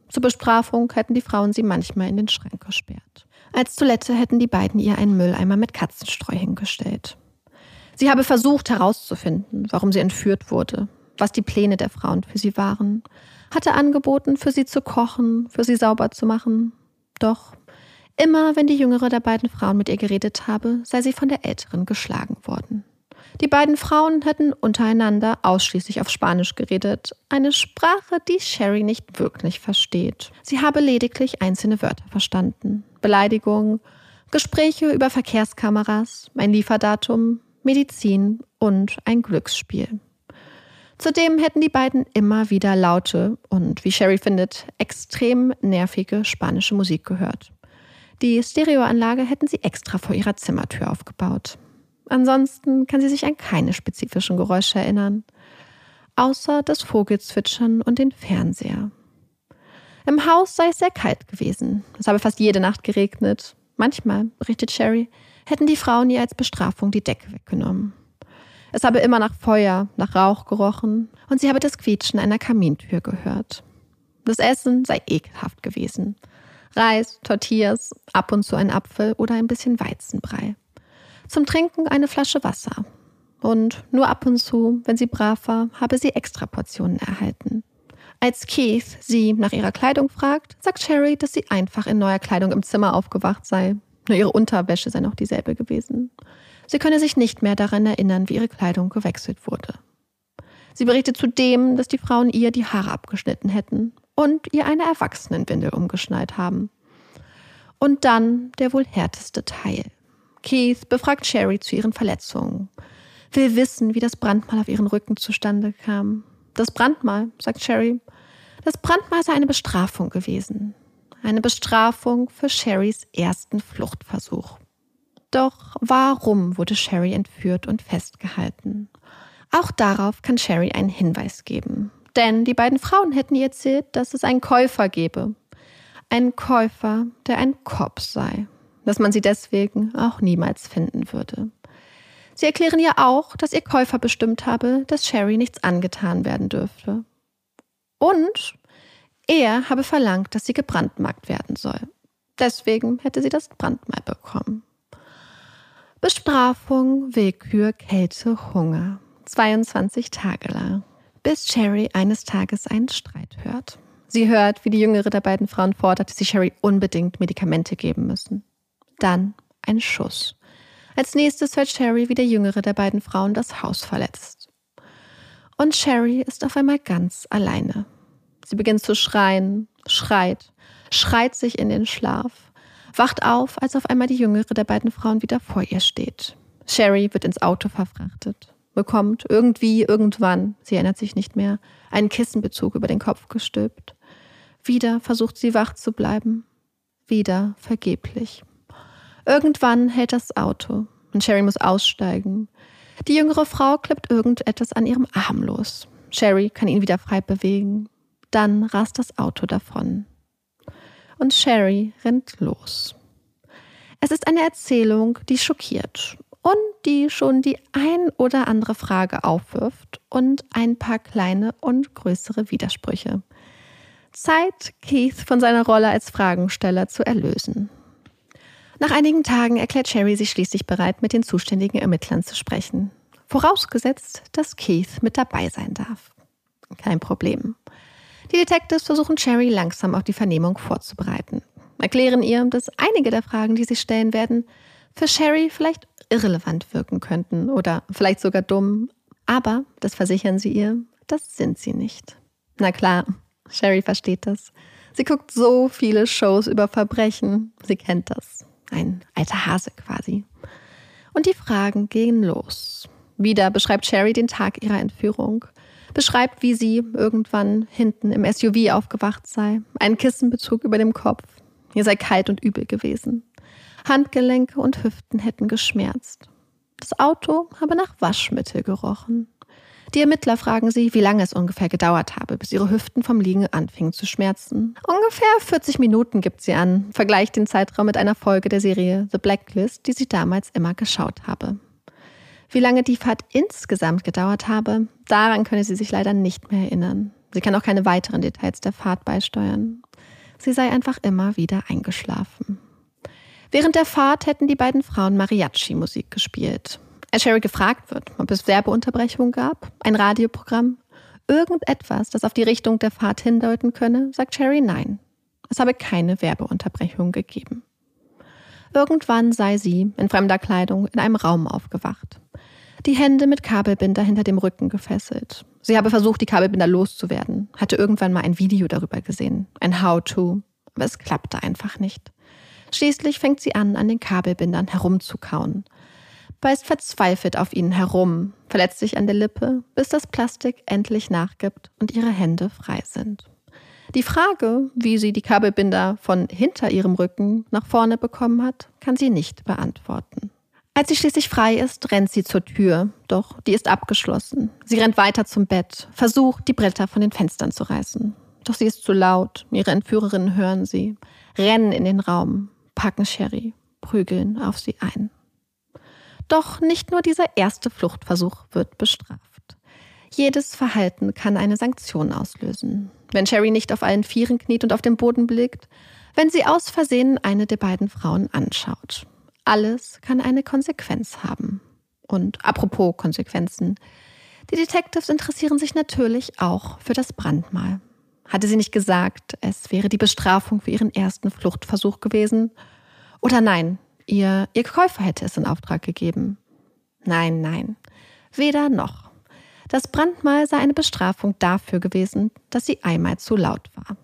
Zur Bestrafung hätten die Frauen sie manchmal in den Schrank gesperrt. Als Toilette hätten die beiden ihr einen Mülleimer mit Katzenstreu hingestellt. Sie habe versucht herauszufinden, warum sie entführt wurde, was die Pläne der Frauen für sie waren, hatte angeboten, für sie zu kochen, für sie sauber zu machen. Doch immer, wenn die jüngere der beiden Frauen mit ihr geredet habe, sei sie von der älteren geschlagen worden. Die beiden Frauen hätten untereinander ausschließlich auf Spanisch geredet, eine Sprache, die Sherry nicht wirklich versteht. Sie habe lediglich einzelne Wörter verstanden. Beleidigungen, Gespräche über Verkehrskameras, ein Lieferdatum, Medizin und ein Glücksspiel. Zudem hätten die beiden immer wieder laute und, wie Sherry findet, extrem nervige spanische Musik gehört. Die Stereoanlage hätten sie extra vor ihrer Zimmertür aufgebaut. Ansonsten kann sie sich an keine spezifischen Geräusche erinnern, außer das Vogelzwitschern und den Fernseher. Im Haus sei es sehr kalt gewesen. Es habe fast jede Nacht geregnet. Manchmal, berichtet Sherry, hätten die Frauen ihr als Bestrafung die Decke weggenommen. Es habe immer nach Feuer, nach Rauch gerochen und sie habe das Quietschen einer Kamintür gehört. Das Essen sei ekelhaft gewesen. Reis, Tortillas, ab und zu ein Apfel oder ein bisschen Weizenbrei. Zum Trinken eine Flasche Wasser. Und nur ab und zu, wenn sie brav war, habe sie Extraportionen erhalten. Als Keith sie nach ihrer Kleidung fragt, sagt Sherry, dass sie einfach in neuer Kleidung im Zimmer aufgewacht sei. Nur ihre Unterwäsche sei noch dieselbe gewesen. Sie könne sich nicht mehr daran erinnern, wie ihre Kleidung gewechselt wurde. Sie berichtet zudem, dass die Frauen ihr die Haare abgeschnitten hätten und ihr eine Erwachsenenwindel umgeschnallt haben. Und dann der wohl härteste Teil. Keith befragt Sherry zu ihren Verletzungen, will wissen, wie das Brandmal auf ihren Rücken zustande kam. Das Brandmal, sagt Sherry, das Brandmal sei eine Bestrafung gewesen. Eine Bestrafung für Sherrys ersten Fluchtversuch. Doch warum wurde Sherry entführt und festgehalten? Auch darauf kann Sherry einen Hinweis geben. Denn die beiden Frauen hätten ihr erzählt, dass es einen Käufer gebe. Einen Käufer, der ein Cop sei. Dass man sie deswegen auch niemals finden würde. Sie erklären ihr auch, dass ihr Käufer bestimmt habe, dass Sherry nichts angetan werden dürfte. Und er habe verlangt, dass sie gebrandmarkt werden soll. Deswegen hätte sie das Brandmal bekommen. Bestrafung, Willkür, Kälte, Hunger. 22 Tage lang. Bis Sherry eines Tages einen Streit hört. Sie hört, wie die jüngere der beiden Frauen fordert, dass sie Sherry unbedingt Medikamente geben müssen. Dann ein Schuss. Als nächstes hört Sherry, wie der jüngere der beiden Frauen das Haus verletzt. Und Sherry ist auf einmal ganz alleine. Sie beginnt zu schreien, schreit sich in den Schlaf, wacht auf, als auf einmal die jüngere der beiden Frauen wieder vor ihr steht. Sherry wird ins Auto verfrachtet, bekommt irgendwann, sie erinnert sich nicht mehr, einen Kissenbezug über den Kopf gestülpt. Wieder versucht sie wach zu bleiben, wieder vergeblich. Irgendwann hält das Auto und Sherry muss aussteigen. Die jüngere Frau klippt irgendetwas an ihrem Arm los. Sherry kann ihn wieder frei bewegen. Dann rast das Auto davon. Und Sherry rennt los. Es ist eine Erzählung, die schockiert und die schon die ein oder andere Frage aufwirft und ein paar kleine und größere Widersprüche. Zeit, Keith von seiner Rolle als Fragensteller zu erlösen. Nach einigen Tagen erklärt Sherry sich schließlich bereit, mit den zuständigen Ermittlern zu sprechen. Vorausgesetzt, dass Keith mit dabei sein darf. Kein Problem. Die Detectives versuchen Sherry langsam auf die Vernehmung vorzubereiten. Erklären ihr, dass einige der Fragen, die sie stellen werden, für Sherry vielleicht irrelevant wirken könnten oder vielleicht sogar dumm. Aber, das versichern sie ihr, das sind sie nicht. Na klar, Sherry versteht das. Sie guckt so viele Shows über Verbrechen. Sie kennt das. Ein alter Hase quasi. Und die Fragen gehen los. Wieder beschreibt Sherry den Tag ihrer Entführung. Beschreibt, wie sie irgendwann hinten im SUV aufgewacht sei. Einen Kissenbezug über dem Kopf. Ihr sei kalt und übel gewesen. Handgelenke und Hüften hätten geschmerzt. Das Auto habe nach Waschmittel gerochen. Die Ermittler fragen sie, wie lange es ungefähr gedauert habe, bis ihre Hüften vom Liegen anfingen zu schmerzen. Ungefähr 40 Minuten gibt sie an, vergleicht den Zeitraum mit einer Folge der Serie The Blacklist, die sie damals immer geschaut habe. Wie lange die Fahrt insgesamt gedauert habe, daran könne sie sich leider nicht mehr erinnern. Sie kann auch keine weiteren Details der Fahrt beisteuern. Sie sei einfach immer wieder eingeschlafen. Während der Fahrt hätten die beiden Frauen Mariachi-Musik gespielt. Als Sherry gefragt wird, ob es Werbeunterbrechungen gab, ein Radioprogramm, irgendetwas, das auf die Richtung der Fahrt hindeuten könne, sagt Sherry nein. Es habe keine Werbeunterbrechung gegeben. Irgendwann sei sie in fremder Kleidung in einem Raum aufgewacht. Die Hände mit Kabelbinder hinter dem Rücken gefesselt. Sie habe versucht, die Kabelbinder loszuwerden, hatte irgendwann mal ein Video darüber gesehen, ein How-To, aber es klappte einfach nicht. Schließlich fängt sie an den Kabelbindern herumzukauen, beißt verzweifelt auf ihnen herum, verletzt sich an der Lippe, bis das Plastik endlich nachgibt und ihre Hände frei sind. Die Frage, wie sie die Kabelbinder von hinter ihrem Rücken nach vorne bekommen hat, kann sie nicht beantworten. Als sie schließlich frei ist, rennt sie zur Tür, doch die ist abgeschlossen. Sie rennt weiter zum Bett, versucht, die Bretter von den Fenstern zu reißen. Doch sie ist zu laut, ihre Entführerinnen hören sie, rennen in den Raum, packen Sherry, prügeln auf sie ein. Doch nicht nur dieser erste Fluchtversuch wird bestraft. Jedes Verhalten kann eine Sanktion auslösen. Wenn Sherry nicht auf allen Vieren kniet und auf dem Boden blickt, wenn sie aus Versehen eine der beiden Frauen anschaut. Alles kann eine Konsequenz haben. Und apropos Konsequenzen, die Detectives interessieren sich natürlich auch für das Brandmal. Hatte sie nicht gesagt, es wäre die Bestrafung für ihren ersten Fluchtversuch gewesen? Oder nein, ihr Käufer hätte es in Auftrag gegeben? Nein, weder noch. Das Brandmal sei eine Bestrafung dafür gewesen, dass sie einmal zu laut war.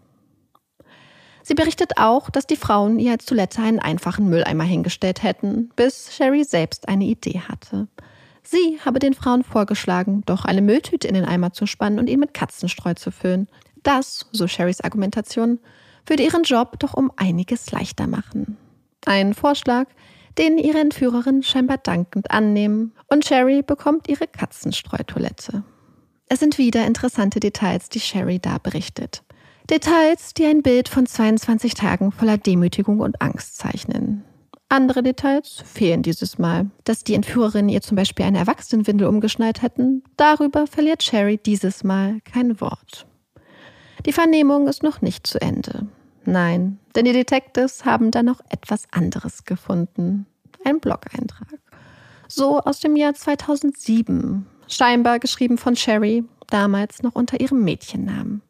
Sie berichtet auch, dass die Frauen ihr als Toilette einen einfachen Mülleimer hingestellt hätten, bis Sherry selbst eine Idee hatte. Sie habe den Frauen vorgeschlagen, doch eine Mülltüte in den Eimer zu spannen und ihn mit Katzenstreu zu füllen. Das, so Sherrys Argumentation, würde ihren Job doch um einiges leichter machen. Ein Vorschlag, den ihre Entführerin scheinbar dankend annehmen, und Sherry bekommt ihre Katzenstreutoilette. Es sind wieder interessante Details, die Sherry da berichtet. Details, die ein Bild von 22 Tagen voller Demütigung und Angst zeichnen. Andere Details fehlen dieses Mal. Dass die Entführerinnen ihr zum Beispiel eine Erwachsenenwindel umgeschnallt hätten, darüber verliert Sherry dieses Mal kein Wort. Die Vernehmung ist noch nicht zu Ende. Nein, denn die Detectives haben da noch etwas anderes gefunden. Ein Blog-Eintrag. So aus dem Jahr 2007. Scheinbar geschrieben von Sherry, damals noch unter ihrem Mädchennamen.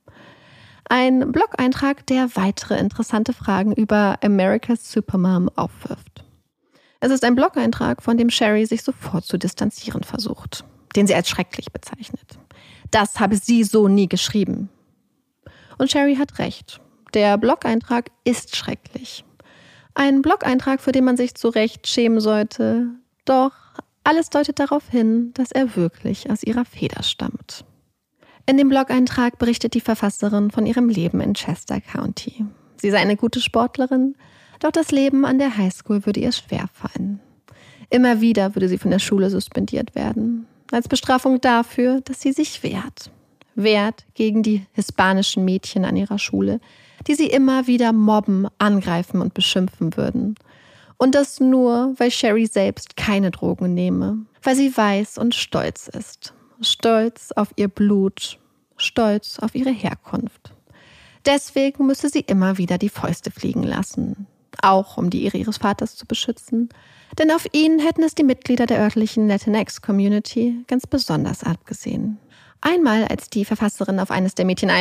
Ein Blog-Eintrag, der weitere interessante Fragen über America's Supermom aufwirft. Es ist ein Blog-Eintrag, von dem Sherry sich sofort zu distanzieren versucht, den sie als schrecklich bezeichnet. Das habe sie so nie geschrieben. Und Sherry hat recht. Der Blog-Eintrag ist schrecklich. Ein Blog-Eintrag, für den man sich zu Recht schämen sollte. Doch alles deutet darauf hin, dass er wirklich aus ihrer Feder stammt. In dem Blog-Eintrag berichtet die Verfasserin von ihrem Leben in Chester County. Sie sei eine gute Sportlerin, doch das Leben an der Highschool würde ihr schwerfallen. Immer wieder würde sie von der Schule suspendiert werden. Als Bestrafung dafür, dass sie sich wehrt. Wehrt gegen die hispanischen Mädchen an ihrer Schule, die sie immer wieder mobben, angreifen und beschimpfen würden. Und das nur, weil Sherry selbst keine Drogen nehme, weil sie weiß und stolz ist. Stolz auf ihr Blut, stolz auf ihre Herkunft. Deswegen müsse sie immer wieder die Fäuste fliegen lassen, auch um die Ehre ihres Vaters zu beschützen, denn auf ihn hätten es die Mitglieder der örtlichen Latinx-Community ganz besonders abgesehen. Einmal, als die Verfasserin auf eines der Mädchen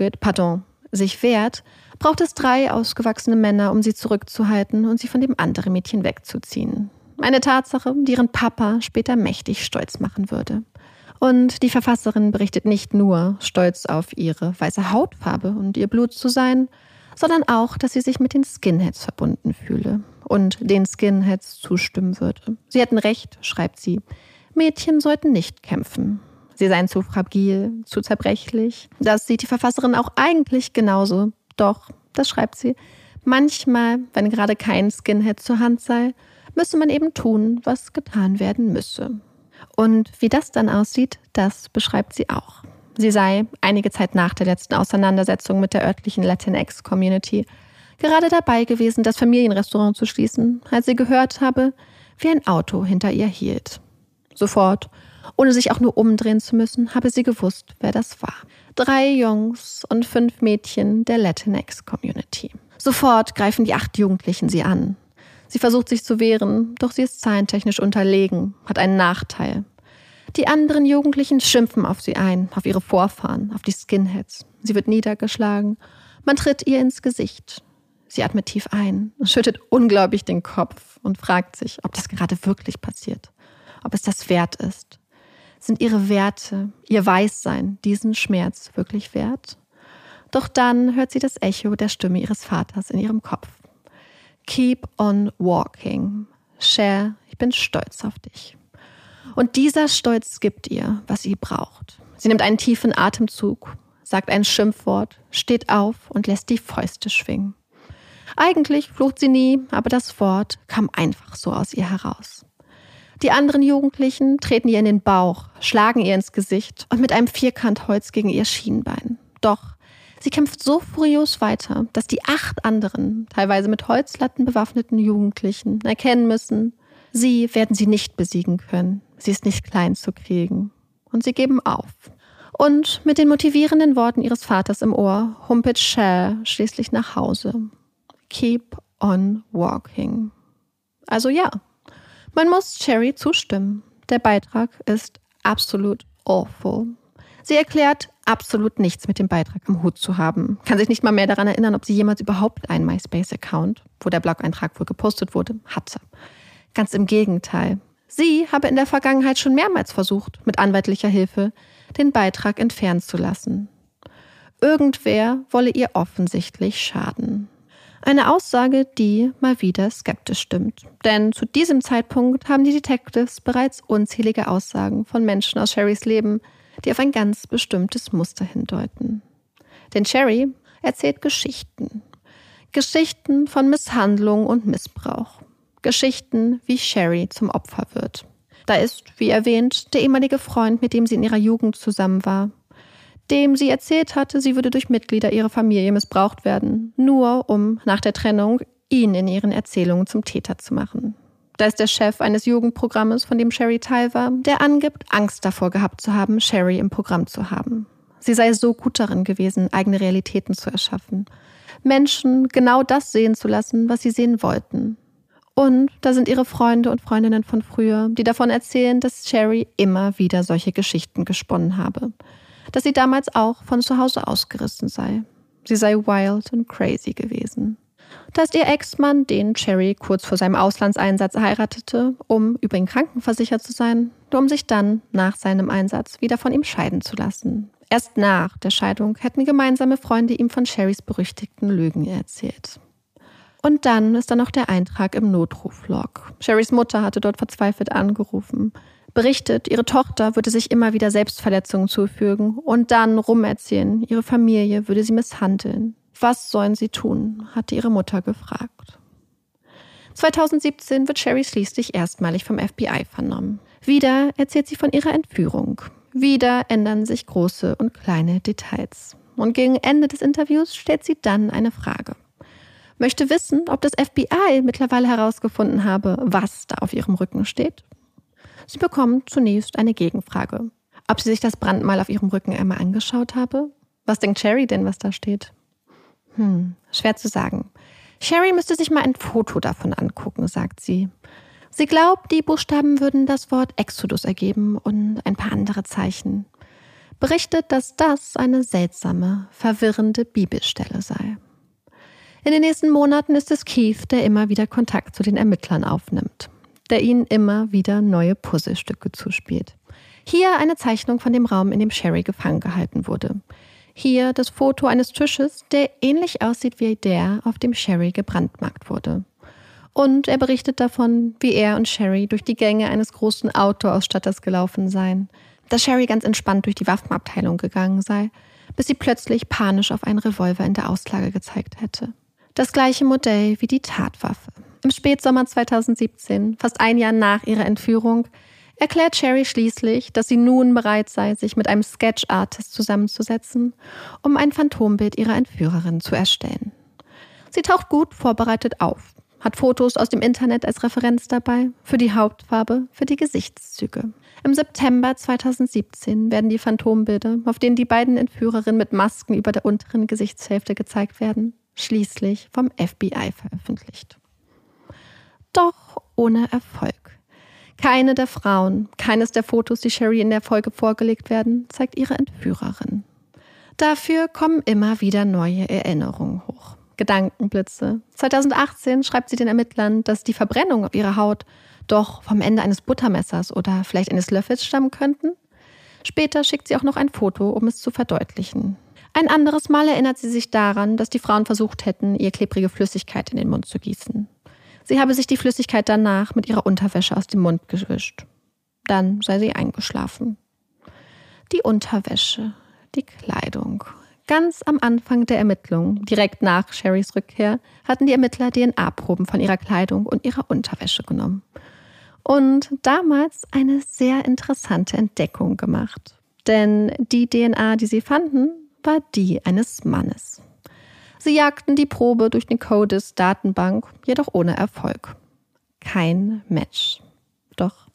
sich wehrt, braucht es 3 ausgewachsene Männer, um sie zurückzuhalten und sie von dem anderen Mädchen wegzuziehen. Eine Tatsache, die ihren Papa später mächtig stolz machen würde. Und die Verfasserin berichtet nicht nur, stolz auf ihre weiße Hautfarbe und ihr Blut zu sein, sondern auch, dass sie sich mit den Skinheads verbunden fühle und den Skinheads zustimmen würde. Sie hätten recht, schreibt sie, Mädchen sollten nicht kämpfen. Sie seien zu fragil, zu zerbrechlich. Das sieht die Verfasserin auch eigentlich genauso. Doch, das schreibt sie, manchmal, wenn gerade kein Skinhead zur Hand sei, müsse man eben tun, was getan werden müsse. Und wie das dann aussieht, das beschreibt sie auch. Sie sei einige Zeit nach der letzten Auseinandersetzung mit der örtlichen Latinx-Community gerade dabei gewesen, das Familienrestaurant zu schließen, als sie gehört habe, wie ein Auto hinter ihr hielt. Sofort Ohne sich auch nur umdrehen zu müssen, habe sie gewusst, wer das war. 3 Jungs und 5 Mädchen der Latinx-Community. Sofort greifen die 8 Jugendlichen sie an. Sie versucht sich zu wehren, doch sie ist zahlentechnisch unterlegen, hat einen Nachteil. Die anderen Jugendlichen schimpfen auf sie ein, auf ihre Vorfahren, auf die Skinheads. Sie wird niedergeschlagen. Man tritt ihr ins Gesicht. Sie atmet tief ein, schüttet unglaublich den Kopf und fragt sich, ob das gerade wirklich passiert, ob es das wert ist. Sind ihre Werte, ihr Weißsein, diesen Schmerz wirklich wert? Doch dann hört sie das Echo der Stimme ihres Vaters in ihrem Kopf. Keep on walking. Cher, ich bin stolz auf dich. Und dieser Stolz gibt ihr, was sie braucht. Sie nimmt einen tiefen Atemzug, sagt ein Schimpfwort, steht auf und lässt die Fäuste schwingen. Eigentlich flucht sie nie, aber das Wort kam einfach so aus ihr heraus. Die anderen Jugendlichen treten ihr in den Bauch, schlagen ihr ins Gesicht und mit einem Vierkantholz gegen ihr Schienbein. Doch sie kämpft so furios weiter, dass die 8 anderen, teilweise mit Holzlatten bewaffneten Jugendlichen, erkennen müssen, sie werden sie nicht besiegen können. Sie ist nicht klein zu kriegen. Und sie geben auf. Und mit den motivierenden Worten ihres Vaters im Ohr humpelt Cher schließlich nach Hause. Keep on walking. Also ja, man muss Cherry zustimmen. Der Beitrag ist absolut awful. Sie erklärt, absolut nichts mit dem Beitrag am Hut zu haben. Kann sich nicht mal mehr daran erinnern, ob sie jemals überhaupt einen MySpace-Account, wo der Blog-Eintrag wohl gepostet wurde, hatte. Ganz im Gegenteil. Sie habe in der Vergangenheit schon mehrmals versucht, mit anwaltlicher Hilfe den Beitrag entfernen zu lassen. Irgendwer wolle ihr offensichtlich schaden. Eine Aussage, die mal wieder skeptisch stimmt. Denn zu diesem Zeitpunkt haben die Detectives bereits unzählige Aussagen von Menschen aus Cherrys Leben, die auf ein ganz bestimmtes Muster hindeuten. Denn Cherry erzählt Geschichten. Geschichten von Misshandlung und Missbrauch. Geschichten, wie Cherry zum Opfer wird. Da ist, wie erwähnt, der ehemalige Freund, mit dem sie in ihrer Jugend zusammen war, dem sie erzählt hatte, sie würde durch Mitglieder ihrer Familie missbraucht werden, nur um nach der Trennung ihn in ihren Erzählungen zum Täter zu machen. Da ist der Chef eines Jugendprogrammes, von dem Cherry Teil war, der angibt, Angst davor gehabt zu haben, Cherry im Programm zu haben. Sie sei so gut darin gewesen, eigene Realitäten zu erschaffen, Menschen genau das sehen zu lassen, was sie sehen wollten. Und da sind ihre Freunde und Freundinnen von früher, die davon erzählen, dass Cherry immer wieder solche Geschichten gesponnen habe. Dass sie damals auch von zu Hause ausgerissen sei. Sie sei wild und crazy gewesen. Da ist ihr Ex-Mann, den Cherry kurz vor seinem Auslandseinsatz heiratete, um über ihn krankenversichert zu sein, nur um sich dann nach seinem Einsatz wieder von ihm scheiden zu lassen. Erst nach der Scheidung hätten gemeinsame Freunde ihm von Cherrys berüchtigten Lügen erzählt. Und dann ist da noch der Eintrag im Notruflog. Cherrys Mutter hatte dort verzweifelt angerufen, berichtet, ihre Tochter würde sich immer wieder Selbstverletzungen zufügen und dann rumerzählen, ihre Familie würde sie misshandeln. Was sollen sie tun, hatte ihre Mutter gefragt. 2017 wird Cherry schließlich erstmalig vom FBI vernommen. Wieder erzählt sie von ihrer Entführung. Wieder ändern sich große und kleine Details. Und gegen Ende des Interviews stellt sie dann eine Frage. Möchte wissen, ob das FBI mittlerweile herausgefunden habe, was da auf ihrem Rücken steht. Sie bekommt zunächst eine Gegenfrage. Ob sie sich das Brandmal auf ihrem Rücken einmal angeschaut habe? Was denkt Cherry denn, was da steht? Schwer zu sagen. Cherry müsste sich mal ein Foto davon angucken, sagt sie. Sie glaubt, die Buchstaben würden das Wort Exodus ergeben und ein paar andere Zeichen. Berichtet, dass das eine seltsame, verwirrende Bibelstelle sei. In den nächsten Monaten ist es Keith, der immer wieder Kontakt zu den Ermittlern aufnimmt, der ihnen immer wieder neue Puzzlestücke zuspielt. Hier eine Zeichnung von dem Raum, in dem Cherry gefangen gehalten wurde. Hier das Foto eines Tisches, der ähnlich aussieht wie der, auf dem Cherry gebrandmarkt wurde. Und er berichtet davon, wie er und Cherry durch die Gänge eines großen Autoausstatters gelaufen seien, dass Cherry ganz entspannt durch die Waffenabteilung gegangen sei, bis sie plötzlich panisch auf einen Revolver in der Auslage gezeigt hätte. Das gleiche Modell wie die Tatwaffe. Im Spätsommer 2017, fast ein Jahr nach ihrer Entführung, erklärt Cherry schließlich, dass sie nun bereit sei, sich mit einem Sketch-Artist zusammenzusetzen, um ein Phantombild ihrer Entführerin zu erstellen. Sie taucht gut vorbereitet auf. hat Fotos aus dem Internet als Referenz dabei, für die Hautfarbe, für die Gesichtszüge. Im September 2017 werden die Phantombilder, auf denen die beiden Entführerinnen mit Masken über der unteren Gesichtshälfte gezeigt werden, schließlich vom FBI veröffentlicht. Doch ohne Erfolg. Keine der Frauen, keines der Fotos, die Sherry in der Folge vorgelegt werden, zeigt ihre Entführerin. Dafür kommen immer wieder neue Erinnerungen hoch. Gedankenblitze. 2018 schreibt sie den Ermittlern, dass die Verbrennungen auf ihrer Haut doch vom Ende eines Buttermessers oder vielleicht eines Löffels stammen könnten. Später schickt sie auch noch ein Foto, um es zu verdeutlichen. Ein anderes Mal erinnert sie sich daran, dass die Frauen versucht hätten, ihr klebrige Flüssigkeit in den Mund zu gießen. Sie habe sich die Flüssigkeit danach mit ihrer Unterwäsche aus dem Mund gewischt. Dann sei sie eingeschlafen. Die Unterwäsche, die Kleidung. Ganz am Anfang der Ermittlungen, direkt nach Sherrys Rückkehr, hatten die Ermittler DNA-Proben von ihrer Kleidung und ihrer Unterwäsche genommen. Und damals eine sehr interessante Entdeckung gemacht. Denn die DNA, die sie fanden, war die eines Mannes. Sie jagten die Probe durch den CODIS-Datenbank, jedoch ohne Erfolg. Kein Match. Doch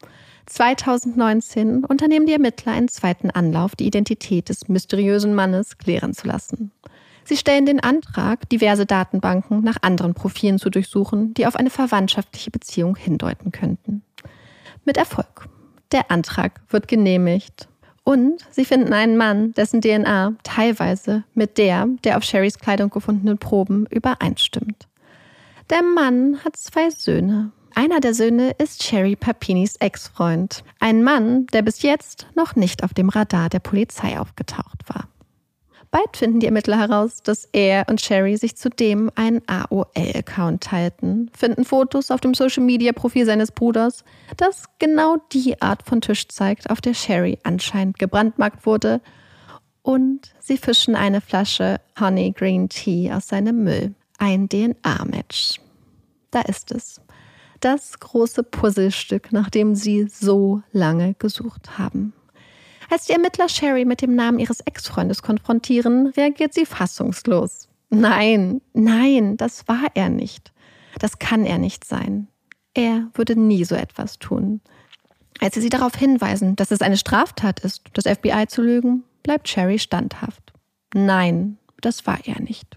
2019 unternehmen die Ermittler einen zweiten Anlauf, die Identität des mysteriösen Mannes klären zu lassen. Sie stellen den Antrag, diverse Datenbanken nach anderen Profilen zu durchsuchen, die auf eine verwandtschaftliche Beziehung hindeuten könnten. Mit Erfolg. Der Antrag wird genehmigt. Und sie finden einen Mann, dessen DNA teilweise mit der auf Sherrys Kleidung gefundenen Proben übereinstimmt. Der Mann hat 2 Söhne. Einer der Söhne ist Sherry Papinis Ex-Freund. Ein Mann, der bis jetzt noch nicht auf dem Radar der Polizei aufgetaucht war. Bald finden die Ermittler heraus, dass er und Sherry sich zudem einen AOL-Account teilten, finden Fotos auf dem Social-Media-Profil seines Bruders, das genau die Art von Tisch zeigt, auf der Sherry anscheinend gebrandmarkt wurde, und sie fischen eine Flasche Honey Green Tea aus seinem Müll. Ein DNA-Match. Da ist es. Das große Puzzlestück, nach dem sie so lange gesucht haben. Als die Ermittler Sherry mit dem Namen ihres Ex-Freundes konfrontieren, reagiert sie fassungslos. Nein, das war er nicht. Das kann er nicht sein. Er würde nie so etwas tun. Als sie darauf hinweisen, dass es eine Straftat ist, das FBI zu lügen, bleibt Sherry standhaft. Nein, das war er nicht.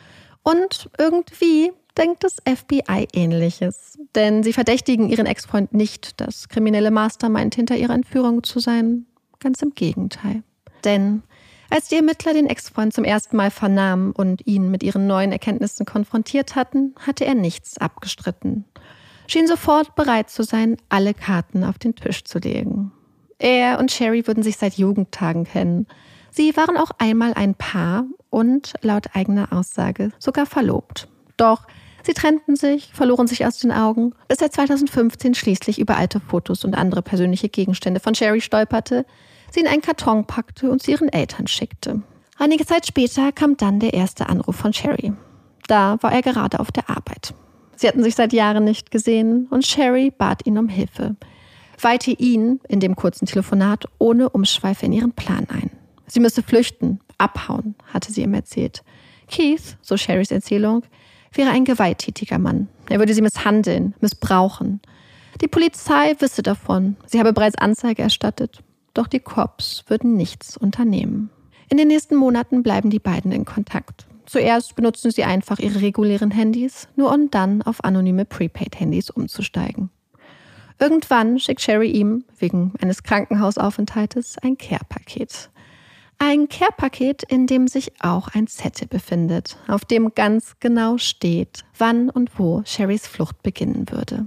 Und irgendwie denkt das FBI Ähnliches. Denn sie verdächtigen ihren Ex-Freund nicht, das kriminelle Mastermind hinter ihrer Entführung zu sein. Ganz im Gegenteil. Denn als die Ermittler den Ex-Freund zum ersten Mal vernahmen und ihn mit ihren neuen Erkenntnissen konfrontiert hatten, hatte er nichts abgestritten. Schien sofort bereit zu sein, alle Karten auf den Tisch zu legen. Er und Sherry würden sich seit Jugendtagen kennen. Sie waren auch einmal ein Paar und laut eigener Aussage sogar verlobt. Doch sie trennten sich, verloren sich aus den Augen, bis er 2015 schließlich über alte Fotos und andere persönliche Gegenstände von Sherry stolperte, sie in einen Karton packte und sie ihren Eltern schickte. Einige Zeit später kam dann der erste Anruf von Sherry. Da war er gerade auf der Arbeit. Sie hatten sich seit Jahren nicht gesehen und Sherry bat ihn um Hilfe, weihte ihn in dem kurzen Telefonat ohne Umschweife in ihren Plan ein. Sie müsse flüchten, abhauen, hatte sie ihm erzählt. Keith, so Sherrys Erzählung, wäre ein gewalttätiger Mann. Er würde sie misshandeln, missbrauchen. Die Polizei wisse davon. Sie habe bereits Anzeige erstattet. Doch die Cops würden nichts unternehmen. In den nächsten Monaten bleiben die beiden in Kontakt. Zuerst benutzen sie einfach ihre regulären Handys, nur um dann auf anonyme Prepaid-Handys umzusteigen. Irgendwann schickt Sherry ihm, wegen eines Krankenhausaufenthaltes, ein Care-Paket. Ein Care-Paket, in dem sich auch ein Zettel befindet, auf dem ganz genau steht, wann und wo Sherrys Flucht beginnen würde.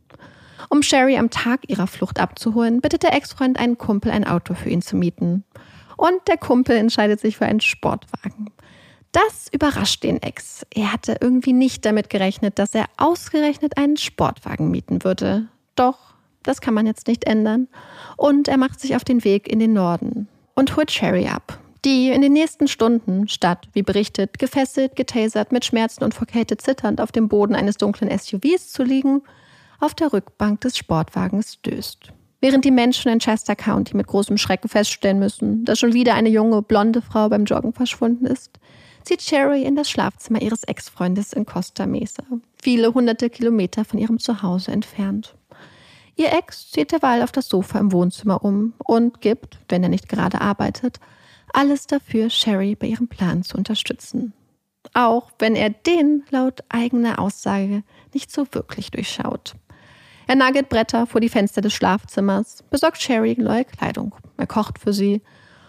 Um Sherry am Tag ihrer Flucht abzuholen, bittet der Ex-Freund einen Kumpel, ein Auto für ihn zu mieten. Und der Kumpel entscheidet sich für einen Sportwagen. Das überrascht den Ex. Er hatte irgendwie nicht damit gerechnet, dass er ausgerechnet einen Sportwagen mieten würde. Doch, das kann man jetzt nicht ändern. Und er macht sich auf den Weg in den Norden und holt Sherry ab, die in den nächsten Stunden, statt, wie berichtet, gefesselt, getasert, mit Schmerzen und vor Kälte zitternd auf dem Boden eines dunklen SUVs zu liegen, auf der Rückbank des Sportwagens döst. Während die Menschen in Chester County mit großem Schrecken feststellen müssen, dass schon wieder eine junge, blonde Frau beim Joggen verschwunden ist, zieht Sherry in das Schlafzimmer ihres Ex-Freundes in Costa Mesa. viele hunderte Kilometer von ihrem Zuhause entfernt. Ihr Ex zieht derweil auf das Sofa im Wohnzimmer um und gibt, wenn er nicht gerade arbeitet, alles dafür, Sherry bei ihrem Plan zu unterstützen. Auch wenn er den, laut eigener Aussage, nicht so wirklich durchschaut. Er nagelt Bretter vor die Fenster des Schlafzimmers, besorgt Sherry neue Kleidung, er kocht für sie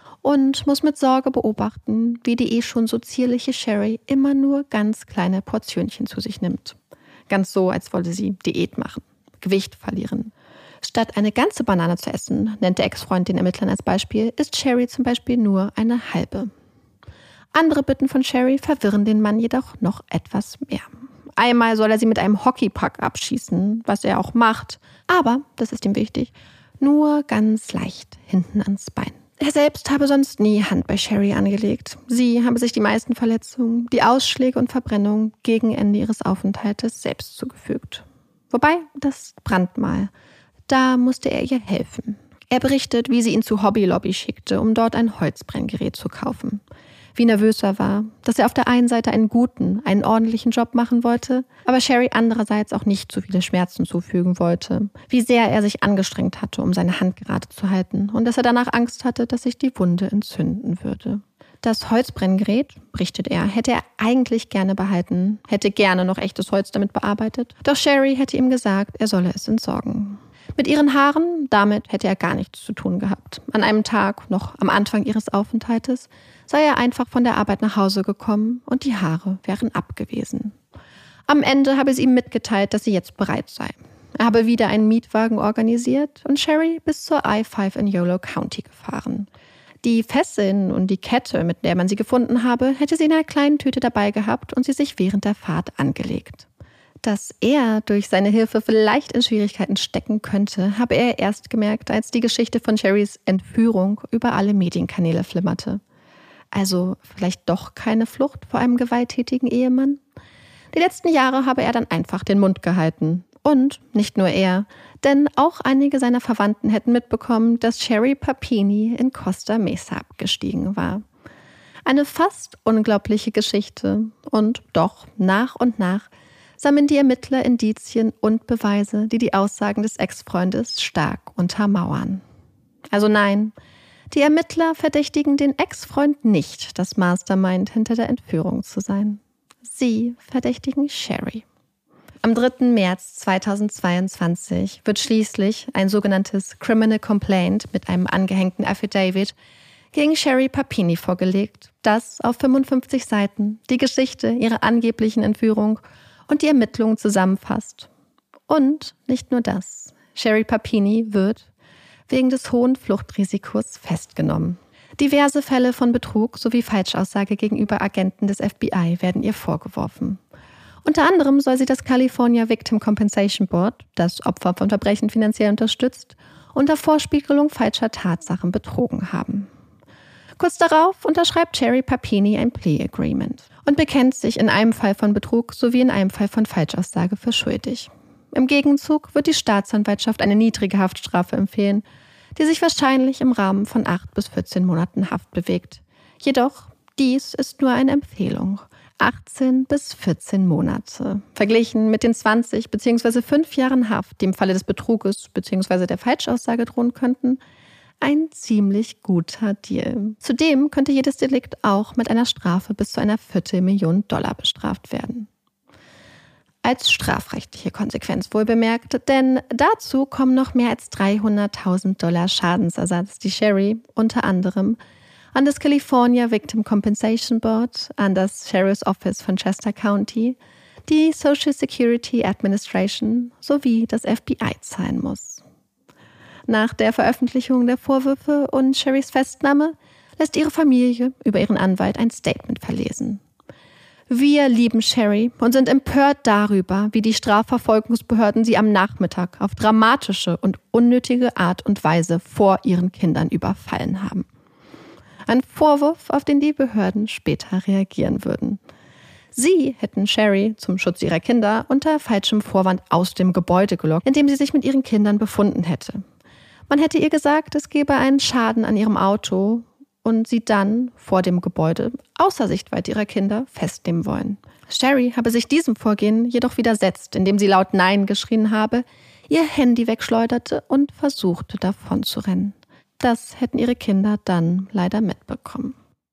und muss mit Sorge beobachten, wie die schon so zierliche Sherry immer nur ganz kleine Portionchen zu sich nimmt. Ganz so, als wolle sie Diät machen, Gewicht verlieren. Statt eine ganze Banane zu essen, nennt der Ex-Freund den Ermittlern als Beispiel, isst Sherry zum Beispiel nur eine halbe. Andere Bitten von Sherry verwirren den Mann jedoch noch etwas mehr. Einmal soll er sie mit einem Hockeypuck abschießen, was er auch macht, aber, das ist ihm wichtig, nur ganz leicht hinten ans Bein. Er selbst habe sonst nie Hand bei Sherry angelegt. Sie habe sich die meisten Verletzungen, die Ausschläge und Verbrennungen gegen Ende ihres Aufenthaltes selbst zugefügt. Wobei, das Brandmal, da musste er ihr helfen. Er berichtet, wie sie ihn zu Hobby Lobby schickte, um dort ein Holzbrenngerät zu kaufen. Wie nervös er war, dass er auf der einen Seite einen ordentlichen Job machen wollte, aber Sherry andererseits auch nicht zu viele Schmerzen zufügen wollte. Wie sehr er sich angestrengt hatte, um seine Hand gerade zu halten und dass er danach Angst hatte, dass sich die Wunde entzünden würde. Das Holzbrenngerät, berichtet er, hätte er eigentlich gerne behalten, hätte gerne noch echtes Holz damit bearbeitet. Doch Sherry hätte ihm gesagt, er solle es entsorgen. Mit ihren Haaren, damit hätte er gar nichts zu tun gehabt. An einem Tag, noch am Anfang ihres Aufenthaltes, sei er einfach von der Arbeit nach Hause gekommen und die Haare wären ab gewesen. Am Ende habe sie ihm mitgeteilt, dass sie jetzt bereit sei. Er habe wieder einen Mietwagen organisiert und Sherry bis zur I-5 in Yolo County gefahren. Die Fesseln und die Kette, mit der man sie gefunden habe, hätte sie in einer kleinen Tüte dabei gehabt und sie sich während der Fahrt angelegt. Dass er durch seine Hilfe vielleicht in Schwierigkeiten stecken könnte, habe er erst gemerkt, als die Geschichte von Sherrys Entführung über alle Medienkanäle flimmerte. Also vielleicht doch keine Flucht vor einem gewalttätigen Ehemann? Die letzten Jahre habe er dann einfach den Mund gehalten. Und nicht nur er, denn auch einige seiner Verwandten hätten mitbekommen, dass Sherry Papini in Costa Mesa abgestiegen war. Eine fast unglaubliche Geschichte. Und doch, nach und nach, sammeln die Ermittler Indizien und Beweise, die die Aussagen des Ex-Freundes stark untermauern. Also nein, die Ermittler verdächtigen den Ex-Freund nicht, das Mastermind hinter der Entführung zu sein. Sie verdächtigen Sherry. Am 3. März 2022 wird schließlich ein sogenanntes Criminal Complaint mit einem angehängten Affidavit gegen Sherry Papini vorgelegt, das auf 55 Seiten die Geschichte ihrer angeblichen Entführung und die Ermittlungen zusammenfasst. Und nicht nur das. Sherry Papini wird wegen des hohen Fluchtrisikos festgenommen. Diverse Fälle von Betrug sowie Falschaussage gegenüber Agenten des FBI werden ihr vorgeworfen. Unter anderem soll sie das California Victim Compensation Board, das Opfer von Verbrechen finanziell unterstützt, unter Vorspiegelung falscher Tatsachen betrogen haben. Kurz darauf unterschreibt Sherry Papini ein Plea Agreement und bekennt sich in einem Fall von Betrug sowie in einem Fall von Falschaussage für schuldig. Im Gegenzug wird die Staatsanwaltschaft eine niedrige Haftstrafe empfehlen, die sich wahrscheinlich im Rahmen von 8 bis 14 Monaten Haft bewegt. Jedoch, dies ist nur eine Empfehlung. 18 bis 14 Monate. Verglichen mit den 20 bzw. 5 Jahren Haft, die im Falle des Betruges bzw. der Falschaussage drohen könnten, ein ziemlich guter Deal. Zudem könnte jedes Delikt auch mit einer Strafe bis zu einer $250,000 bestraft werden. Als strafrechtliche Konsequenz wohlbemerkt, denn dazu kommen noch mehr als $300,000 Schadensersatz, die Sherry unter anderem an das California Victim Compensation Board, an das Sheriff's Office von Chester County, die Social Security Administration sowie das FBI zahlen muss. Nach der Veröffentlichung der Vorwürfe und Sherrys Festnahme lässt ihre Familie über ihren Anwalt ein Statement verlesen. Wir lieben Sherry und sind empört darüber, wie die Strafverfolgungsbehörden sie am Nachmittag auf dramatische und unnötige Art und Weise vor ihren Kindern überfallen haben. Ein Vorwurf, auf den die Behörden später reagieren würden. Sie hätten Sherry zum Schutz ihrer Kinder unter falschem Vorwand aus dem Gebäude gelockt, in dem sie sich mit ihren Kindern befunden hätte. Man hätte ihr gesagt, es gebe einen Schaden an ihrem Auto und sie dann vor dem Gebäude außer Sichtweite ihrer Kinder festnehmen wollen. Sherry habe sich diesem Vorgehen jedoch widersetzt, indem sie laut Nein geschrien habe, ihr Handy wegschleuderte und versuchte davonzurennen. Das hätten ihre Kinder dann leider mitbekommen.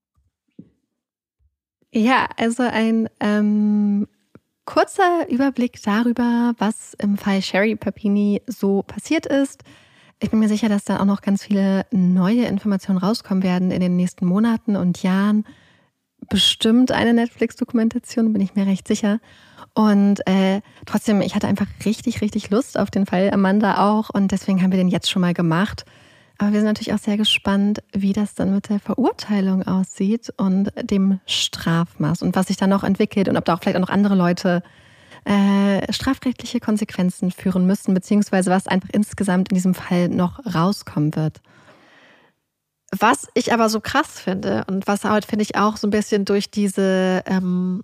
Ja, also ein kurzer Überblick darüber, was im Fall Sherry Papini so passiert ist. Ich bin mir sicher, dass da auch noch ganz viele neue Informationen rauskommen werden in den nächsten Monaten und Jahren. Bestimmt eine Netflix-Dokumentation, bin ich mir recht sicher. Und trotzdem, ich hatte einfach richtig, richtig Lust auf den Fall, Amanda auch. Und deswegen haben wir den jetzt schon mal gemacht. Aber wir sind natürlich auch sehr gespannt, wie das dann mit der Verurteilung aussieht und dem Strafmaß und was sich dann noch entwickelt und ob da auch vielleicht auch noch andere Leute strafrechtliche Konsequenzen führen müssen, beziehungsweise was einfach insgesamt in diesem Fall noch rauskommen wird. Was ich aber so krass finde und was halt, finde ich, auch so ein bisschen durch diese, also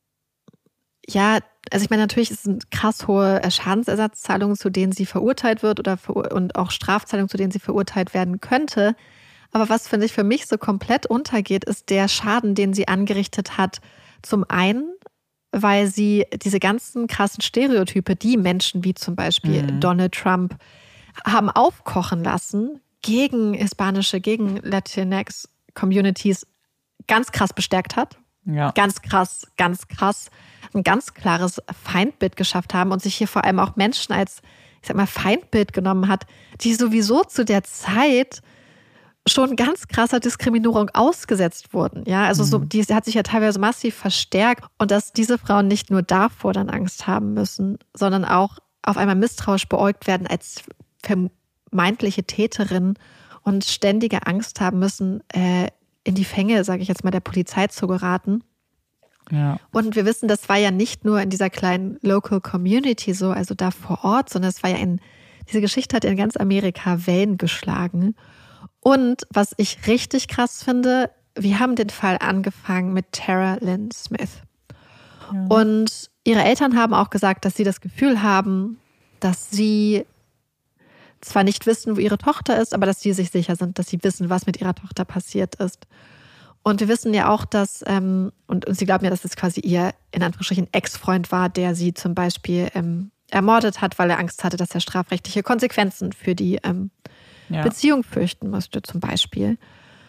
ich meine, natürlich ist es eine krass hohe Schadensersatzzahlung, zu denen sie verurteilt wird und auch Strafzahlung, zu denen sie verurteilt werden könnte. Aber was, finde ich, für mich so komplett untergeht, ist der Schaden, den sie angerichtet hat. Zum einen, weil sie diese ganzen krassen Stereotype, die Menschen wie zum Beispiel Donald Trump haben aufkochen lassen, gegen hispanische, gegen Latinx-Communities ganz krass bestärkt hat. Ja. Ganz krass, ein ganz klares Feindbild geschafft haben und sich hier vor allem auch Menschen als, ich sag mal, Feindbild genommen hat, die sowieso zu der Zeit schon ganz krasser Diskriminierung ausgesetzt wurden. Ja, also so, die hat sich ja teilweise massiv verstärkt und dass diese Frauen nicht nur davor dann Angst haben müssen, sondern auch auf einmal misstrauisch beäugt werden als vermeintliche Täterin und ständige Angst haben müssen, in die Fänge, sage ich jetzt mal, der Polizei zu geraten. Ja. Und wir wissen, das war ja nicht nur in dieser kleinen Local Community so, also da vor Ort, sondern es war ja diese Geschichte hat in ganz Amerika Wellen geschlagen. Und was ich richtig krass finde, wir haben den Fall angefangen mit Tara Lynn Smith. Ja. Und ihre Eltern haben auch gesagt, dass sie das Gefühl haben, dass sie zwar nicht wissen, wo ihre Tochter ist, aber dass sie sich sicher sind, dass sie wissen, was mit ihrer Tochter passiert ist. Und wir wissen ja auch, dass, und sie glauben ja, dass es quasi ihr, in Anführungsstrichen, Ex-Freund war, der sie zum Beispiel ermordet hat, weil er Angst hatte, dass er strafrechtliche Konsequenzen für die Beziehung fürchten musste, zum Beispiel.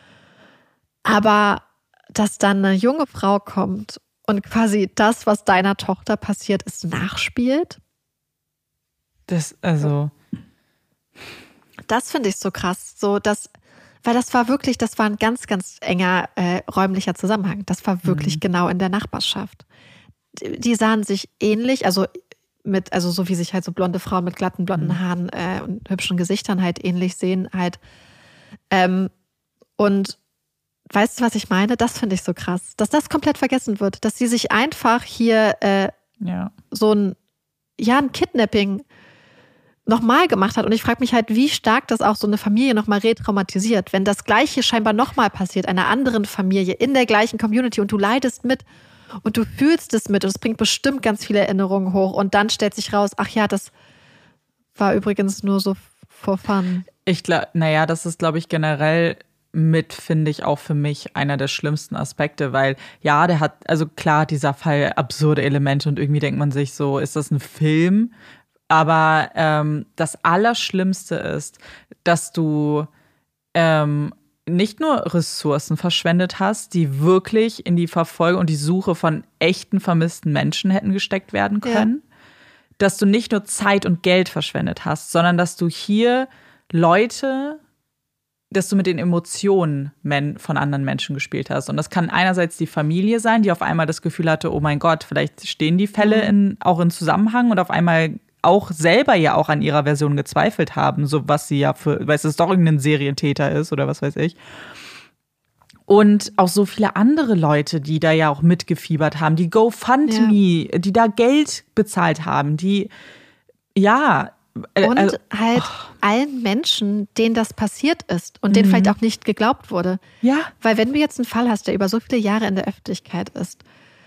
Aber dass dann eine junge Frau kommt und quasi das, was deiner Tochter passiert ist, nachspielt. Das finde ich so krass. Weil das war ein ganz, ganz enger räumlicher Zusammenhang. Das war wirklich genau in der Nachbarschaft. Die sahen sich ähnlich, also so wie sich halt so blonde Frauen mit glatten blonden Haaren und hübschen Gesichtern halt ähnlich sehen halt. Und weißt du, was ich meine? Das finde ich so krass, dass das komplett vergessen wird, dass sie sich einfach hier so ein Kidnapping nochmal gemacht hat. Und ich frage mich halt, wie stark das auch so eine Familie nochmal retraumatisiert, wenn das Gleiche scheinbar nochmal passiert, einer anderen Familie, in der gleichen Community und du leidest mit und du fühlst es mit und es bringt bestimmt ganz viele Erinnerungen hoch und dann stellt sich raus, ach ja, das war übrigens nur so for fun. Das ist, glaube ich, generell finde ich auch für mich einer der schlimmsten Aspekte, weil der hat, also klar, dieser Fall absurde Elemente und irgendwie denkt man sich so, ist das ein Film? Aber das Allerschlimmste ist, dass du nicht nur Ressourcen verschwendet hast, die wirklich in die Verfolgung und die Suche von echten vermissten Menschen hätten gesteckt werden können. Ja. Dass du nicht nur Zeit und Geld verschwendet hast, sondern dass du hier dass du mit den Emotionen von anderen Menschen gespielt hast. Und das kann einerseits die Familie sein, die auf einmal das Gefühl hatte, oh mein Gott, vielleicht stehen die Fälle auch in Zusammenhang und auf einmal auch selber ja auch an ihrer Version gezweifelt haben, so was sie weil es doch irgendein Serientäter ist oder was weiß ich. Und auch so viele andere Leute, die da ja auch mitgefiebert haben, die GoFundMe, die da Geld bezahlt haben, die und allen Menschen, denen das passiert ist und denen vielleicht auch nicht geglaubt wurde. Ja. Weil wenn du jetzt einen Fall hast, der über so viele Jahre in der Öffentlichkeit ist,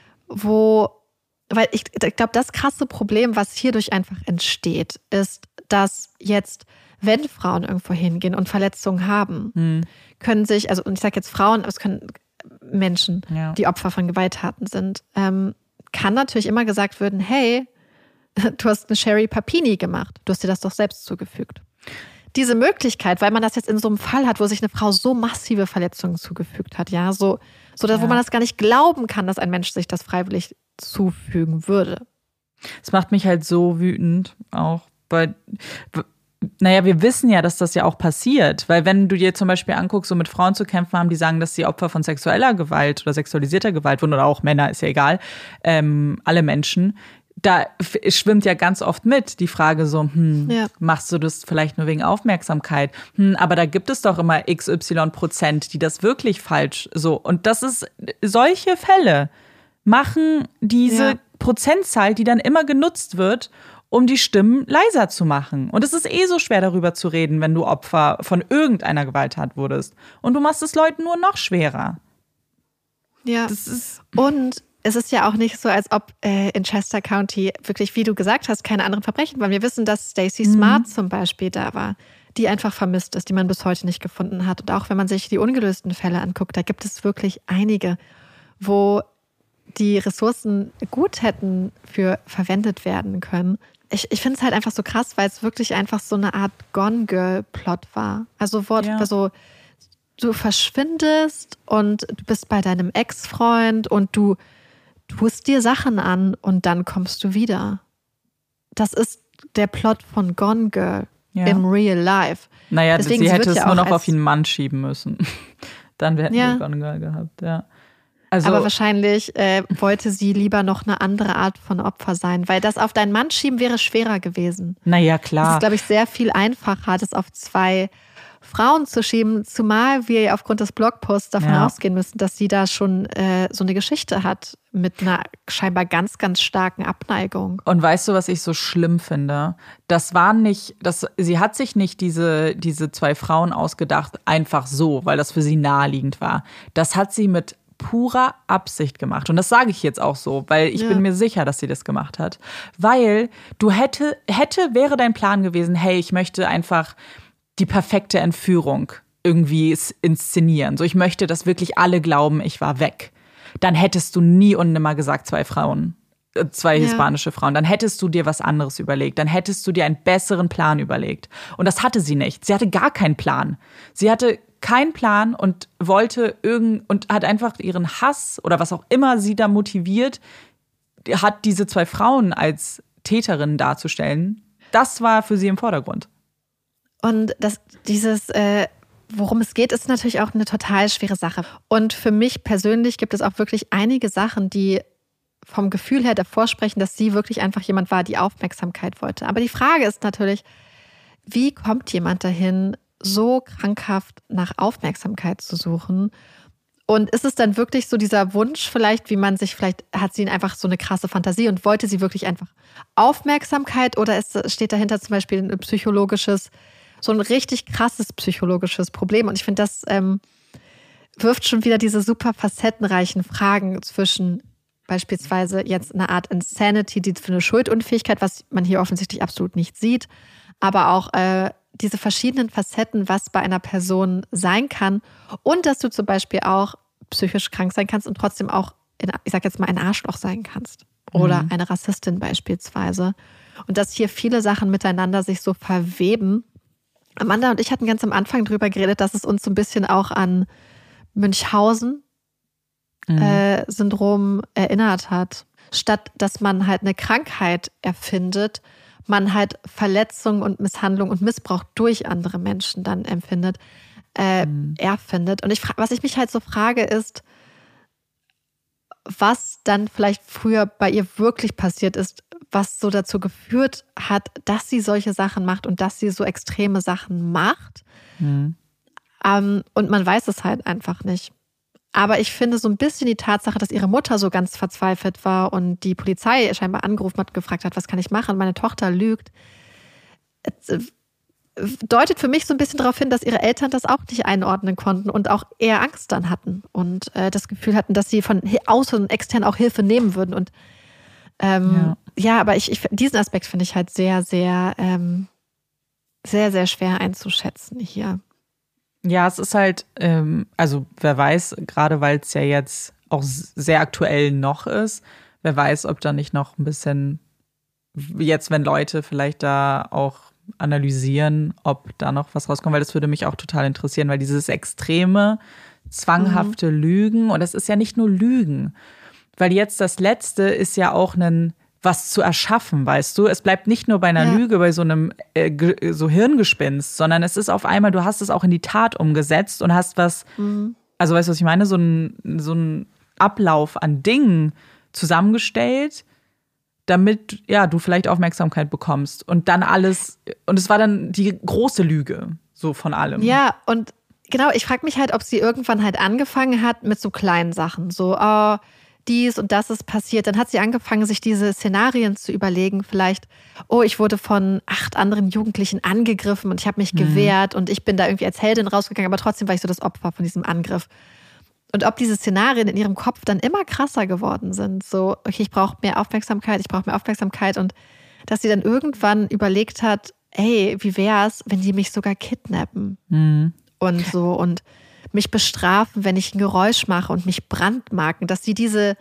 weil ich glaube, das krasse Problem, was hierdurch einfach entsteht, ist, dass jetzt, wenn Frauen irgendwo hingehen und Verletzungen haben, können sich, also und ich sage jetzt Frauen, aber es können Menschen, die Opfer von Gewalttaten sind, kann natürlich immer gesagt werden, hey, du hast eine Sherry Papini gemacht. Du hast dir das doch selbst zugefügt. Diese Möglichkeit, weil man das jetzt in so einem Fall hat, wo sich eine Frau so massive Verletzungen zugefügt hat, ja, wo man das gar nicht glauben kann, dass ein Mensch sich das freiwillig zufügen würde. Es macht mich halt so wütend auch, weil, naja, wir wissen ja, dass das ja auch passiert, weil wenn du dir zum Beispiel anguckst, so mit Frauen zu kämpfen haben, die sagen, dass sie Opfer von sexueller Gewalt oder sexualisierter Gewalt wurden oder auch Männer, ist ja egal, alle Menschen, da schwimmt ja ganz oft mit die Frage so, machst du das vielleicht nur wegen Aufmerksamkeit? Aber da gibt es doch immer XY%, die das wirklich falsch so. Und das ist, solche Fälle machen diese Prozentzahl, die dann immer genutzt wird, um die Stimmen leiser zu machen. Und es ist so schwer, darüber zu reden, wenn du Opfer von irgendeiner Gewalttat wurdest. Und du machst es Leuten nur noch schwerer. Ja, und es ist ja auch nicht so, als ob in Chester County wirklich, wie du gesagt hast, keine anderen Verbrechen waren. Wir wissen, dass Stacey Smart zum Beispiel da war, die einfach vermisst ist, die man bis heute nicht gefunden hat. Und auch wenn man sich die ungelösten Fälle anguckt, da gibt es wirklich einige, wo die Ressourcen gut hätten für verwendet werden können. Ich finde es halt einfach so krass, weil es wirklich einfach so eine Art Gone Girl-Plot war. Also du verschwindest und du bist bei deinem Ex-Freund und du tust dir Sachen an und dann kommst du wieder. Das ist der Plot von Gone Girl im Real Life. Naja, deswegen, sie hätte es nur noch auf ihren Mann schieben müssen. Dann hätten wir Gone Girl gehabt, ja. Also, aber wahrscheinlich wollte sie lieber noch eine andere Art von Opfer sein, weil das auf deinen Mann schieben wäre schwerer gewesen. Naja, klar. Es ist, glaube ich, sehr viel einfacher, das auf 2 Frauen zu schieben, zumal wir aufgrund des Blogposts davon ausgehen müssen, dass sie da schon so eine Geschichte hat mit einer scheinbar ganz, ganz starken Abneigung. Und weißt du, was ich so schlimm finde? Sie hat sich nicht diese 2 Frauen ausgedacht, einfach so, weil das für sie naheliegend war. Das hat sie mit purer Absicht gemacht. Und das sage ich jetzt auch so, weil ich bin mir sicher, dass sie das gemacht hat. Weil wäre dein Plan gewesen, hey, ich möchte einfach die perfekte Entführung irgendwie inszenieren. So, ich möchte, dass wirklich alle glauben, ich war weg. Dann hättest du nie und nimmer gesagt 2 Frauen, 2 hispanische Frauen. Dann hättest du dir was anderes überlegt. Dann hättest du dir einen besseren Plan überlegt. Und das hatte sie nicht. Sie hatte gar keinen Plan. Sie hatte keinen Plan und und hat einfach ihren Hass oder was auch immer sie da motiviert, hat diese 2 Frauen als Täterinnen darzustellen. Das war für sie im Vordergrund. Und worum es geht, ist natürlich auch eine total schwere Sache. Und für mich persönlich gibt es auch wirklich einige Sachen, die vom Gefühl her davor sprechen, dass sie wirklich einfach jemand war, die Aufmerksamkeit wollte. Aber die Frage ist natürlich, wie kommt jemand dahin, so krankhaft nach Aufmerksamkeit zu suchen? Und ist es dann wirklich so dieser Wunsch vielleicht, vielleicht hat sie einfach so eine krasse Fantasie und wollte sie wirklich einfach Aufmerksamkeit oder steht dahinter zum Beispiel so ein richtig krasses psychologisches Problem? Und ich finde, das wirft schon wieder diese super facettenreichen Fragen zwischen beispielsweise jetzt eine Art Insanity, die für eine Schuldunfähigkeit, was man hier offensichtlich absolut nicht sieht, aber auch diese verschiedenen Facetten, was bei einer Person sein kann und dass du zum Beispiel auch psychisch krank sein kannst und trotzdem auch, ich sag jetzt mal, ein Arschloch sein kannst oder eine Rassistin beispielsweise. Und dass hier viele Sachen miteinander sich so verweben. Amanda und ich hatten ganz am Anfang drüber geredet, dass es uns so ein bisschen auch an Münchhausen-Syndrom erinnert hat. Statt dass man halt eine Krankheit erfindet, man halt Verletzung und Misshandlung und Missbrauch durch andere Menschen dann erfindet. Und was ich mich halt so frage ist, was dann vielleicht früher bei ihr wirklich passiert ist, was so dazu geführt hat, dass sie solche Sachen macht und dass sie so extreme Sachen macht. Und man weiß es halt einfach nicht. Aber ich finde so ein bisschen die Tatsache, dass ihre Mutter so ganz verzweifelt war und die Polizei scheinbar angerufen hat, gefragt hat, was kann ich machen? Meine Tochter lügt. Deutet für mich so ein bisschen darauf hin, dass ihre Eltern das auch nicht einordnen konnten und auch eher Angst dann hatten und das Gefühl hatten, dass sie von außen und extern auch Hilfe nehmen würden. Und aber diesen Aspekt finde ich halt sehr, sehr, sehr, sehr schwer einzuschätzen hier. Ja, es ist halt, also wer weiß, gerade weil es ja jetzt auch sehr aktuell noch ist, wer weiß, ob da nicht noch ein bisschen, jetzt wenn Leute vielleicht da auch analysieren, ob da noch was rauskommt, weil das würde mich auch total interessieren, weil dieses extreme, zwanghafte Lügen, und das ist ja nicht nur Lügen, weil jetzt das Letzte ist ja auch was zu erschaffen, weißt du? Es bleibt nicht nur bei einer Lüge, bei so einem so Hirngespinst, sondern es ist auf einmal, du hast es auch in die Tat umgesetzt und hast was, also weißt du, was ich meine? So ein Ablauf an Dingen zusammengestellt, damit du vielleicht Aufmerksamkeit bekommst und dann alles, und es war dann die große Lüge, so von allem. Ja, und genau, ich frage mich halt, ob sie irgendwann halt angefangen hat mit so kleinen Sachen, so dies und das ist passiert. Dann hat sie angefangen, sich diese Szenarien zu überlegen, vielleicht, ich wurde von 8 anderen Jugendlichen angegriffen und ich habe mich gewehrt und ich bin da irgendwie als Heldin rausgegangen, aber trotzdem war ich so das Opfer von diesem Angriff. Und ob diese Szenarien in ihrem Kopf dann immer krasser geworden sind. So, okay, ich brauche mehr Aufmerksamkeit. Und dass sie dann irgendwann überlegt hat, hey, wie wär's, wenn die mich sogar kidnappen? Und so, und mich bestrafen, wenn ich ein Geräusch mache und mich brandmarken. Dass sie diese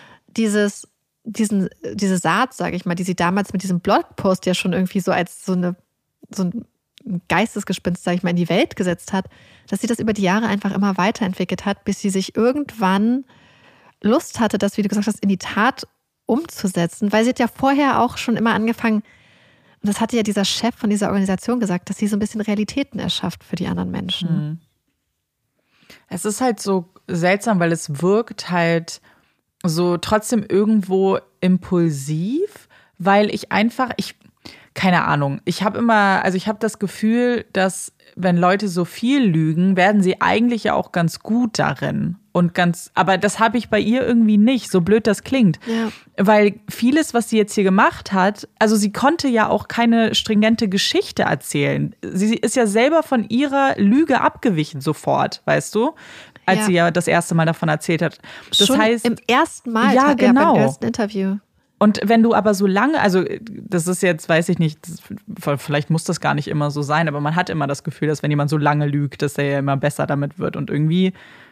Saat, sage ich mal, die sie damals mit diesem Blogpost ja schon irgendwie so als so ein Geistesgespinst, sage ich mal, in die Welt gesetzt hat, dass sie das über die Jahre einfach immer weiterentwickelt hat, bis sie sich irgendwann Lust hatte, das, wie du gesagt hast, in die Tat umzusetzen. Weil sie hat ja vorher auch schon immer angefangen, und das hatte ja dieser Chef von dieser Organisation gesagt, dass sie so ein bisschen Realitäten erschafft für die anderen Menschen. Es ist halt so seltsam, weil es wirkt halt so trotzdem irgendwo impulsiv, weil keine Ahnung. Ich habe das Gefühl, dass wenn Leute so viel lügen, werden sie eigentlich ja auch ganz gut darin. Aber das habe ich bei ihr irgendwie nicht, so blöd das klingt. Ja. Weil vieles, was sie jetzt hier gemacht hat, also sie konnte ja auch keine stringente Geschichte erzählen. Sie ist ja selber von ihrer Lüge abgewichen sofort, weißt du? Als sie ja das erste Mal davon erzählt hat. Das schon heißt, im ersten Mal, ja, genau. Beim ersten Interview. Und wenn du aber so lange, also das ist jetzt, weiß ich nicht, vielleicht muss das gar nicht immer so sein, aber man hat immer das Gefühl, dass wenn jemand so lange lügt, dass er ja immer besser damit wird. Und irgendwie